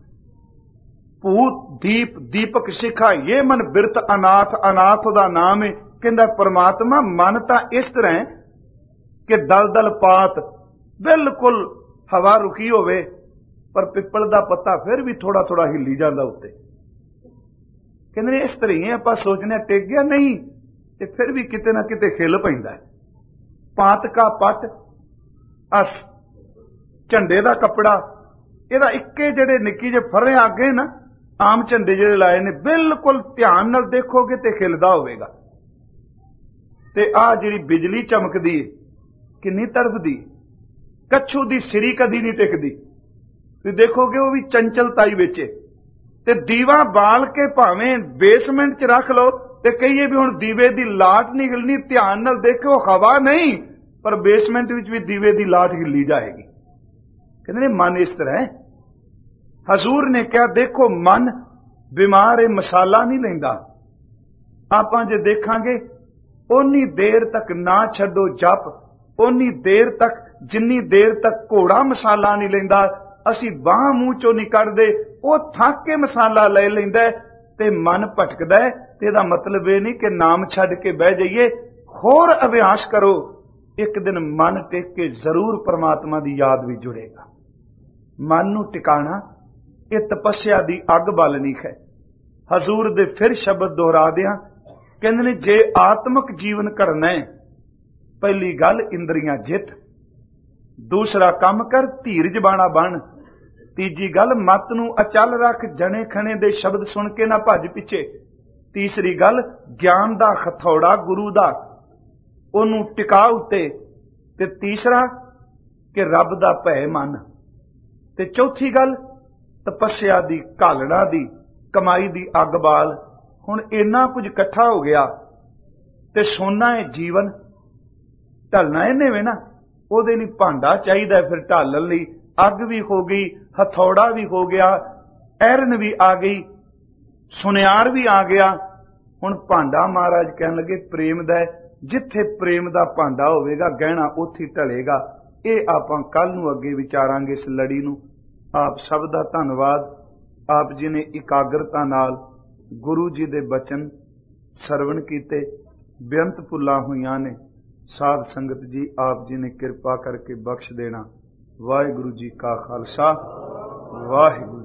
Speaker 1: ਭੂਤ ਦੀਪ ਦੀਪਕ ਸਿਖਾ, ਇਹ ਮਨ ਬਿਰਤ ਅਨਾਥ, ਅਨਾਥ ਉਹਦਾ ਨਾਮ ਹੈ। ਕਹਿੰਦਾ ਪਰਮਾਤਮਾ ਮਨ ਤਾਂ ਇਸ ਤਰ੍ਹਾਂ ਹੈ ਕਿ ਦਲ ਦਲ ਪਾਤ, ਬਿਲਕੁਲ ਹਵਾ ਰੁਕੀ ਹੋਵੇ ਪਰ ਪਿੱਪਲ ਦਾ ਪੱਤਾ ਫਿਰ ਵੀ ਥੋੜਾ ਥੋੜਾ ਹਿੱਲੀ ਜਾਂਦਾ ਉੱਤੇ। ਕਹਿੰਦੇ ਨੇ ਇਸ ਤਰ੍ਹਾਂ ਹੀ ਆਪਾਂ ਸੋਚਨੇ ਟਿਕ ਗਿਆ ਨਹੀਂ, ਤੇ ਫਿਰ ਵੀ ਕਿਤੇ ਨਾ ਕਿਤੇ ਖਿਲ ਪੈਂਦਾ ਹੈ। ਪਾਤ ਕਾ ਪੱਟ, ਅਸ ਝੰਡੇ ਦਾ ਕੱਪੜਾ, ਇਹਦਾ ਇੱਕੇ ਜਿਹੜੇ ਨਿੱਕੀ ਜਿਹੇ ਫਰੇ ਆਗੇ ਨਾ, ਆਮ ਝੰਡੇ ਜਿਹੜੇ ਲਾਏ ਨੇ, ਬਿਲਕੁਲ ਧਿਆਨ ਨਾਲ ਦੇਖੋਗੇ ਤੇ ਖਿਲਦਾ ਹੋਵੇਗਾ। ਤੇ ਆਹ ਜਿਹੜੀ ਬਿਜਲੀ ਚਮਕਦੀ ਹੈ ਕਿੰਨੀ ਤੜਫਦੀ, ਕੱਛੂ ਦੀ ਸਿਰੀ ਕਦੀ ਨਹੀਂ ਟਿਕਦੀ, ਤੁਸੀਂ ਦੇਖੋਗੇ ਉਹ ਵੀ ਚੰਚਲਤਾਈ ਵਿੱਚ। ਤੇ ਦੀਵਾ ਬਾਲ ਕੇ ਭਾਵੇਂ ਬੇਸਮੈਂਟ 'ਚ ਰੱਖ ਲਓ ਤੇ ਕਹੀਏ ਵੀ ਹੁਣ ਦੀਵੇ ਦੀ ਲਾਟ ਨਿਕਲਣੀ, ਧਿਆਨ ਨਾਲ ਦੇਖੋ ਹਵਾ ਨਹੀਂ, ਪਰ ਬੇਸਮੈਂਟ ਵਿੱਚ ਵੀ ਦੀਵੇ ਦੀ ਲਾਟ ਹਿੱਲੀ ਜਾਏਗੀ। ਕਹਿੰਦੇ ਨੇ ਮਨ ਇਸ ਤਰ੍ਹਾਂ ਹੈ। ਹਜ਼ੂਰ ਨੇ ਕਿਹਾ ਦੇਖੋ ਮਨ ਬਿਮਾਰ ਹੈ, ਮਸਾਲਾ ਨਹੀਂ ਲੈਂਦਾ। ਆਪਾਂ ਜੇ ਦੇਖਾਂਗੇ ਓਨੀ ਦੇਰ ਤੱਕ ਨਾ ਛੱਡੋ ਜਪ, उन्नी देर तक जिन्नी देर तक घोड़ा मसाला नहीं लेंदा, असी बाह मूंह चों नहीं कढ़दे, वो थक के मसाला ले लैंदा ते मन भटकदा है। ते इहदा मतलब ये नहीं कि नाम छड्ड के बह जाइए, होर अभ्यास करो, एक दिन मन टेक के जरूर परमात्मा की याद भी जुड़ेगा। मन नूं टिकाना ये तपस्या की अग बालनी है। हजूर दे फिर शब्द दोहरा दिया, कहंदे ने जे आत्मक जीवन करना है, पहली गल इंद्रियां जित, दूसरा काम कर धीरज बाणा बन, तीजी गल मत नूं अचल रख, जने खने दे शब्द सुन के ना भज पिछे, तीसरी गल ज्ञान दा हथौड़ा गुरु दा ओनू टिका उत्ते, ते तीसरा कि रब दा भय मन, ते चौथी गल तपस्या दी घालना दी कमाई दी अग बाल। हुण इन्ना कुछ इकट्ठा हो गया ते सोना है जीवन, ढलना इन्हें वे ना, ओदे लई भांडा चाहिदा, फिर ढालण लई अग भी हो गई, हथौड़ा भी हो गया, ऐरन भी आ गई, सुनियार भी आ गया। हुण भांडा महाराज कहन लगे प्रेम दा, जिथे प्रेम दा भांडा होवेगा गहना उत्थे ढलेगा। ये आपां कल नूं अगे विचारांगे इस लड़ी नूं। आप सब दा धन्नवाद, आप जी ने इकाग्रता नाल गुरु जी दे बचन सरवण कीते, बेअंत भुल्लां होईयां ने। साध संगत जी आप जी ने किरपा करके बख्श देना। वाहिगुरु जी का खालसा, वाहिगुरु।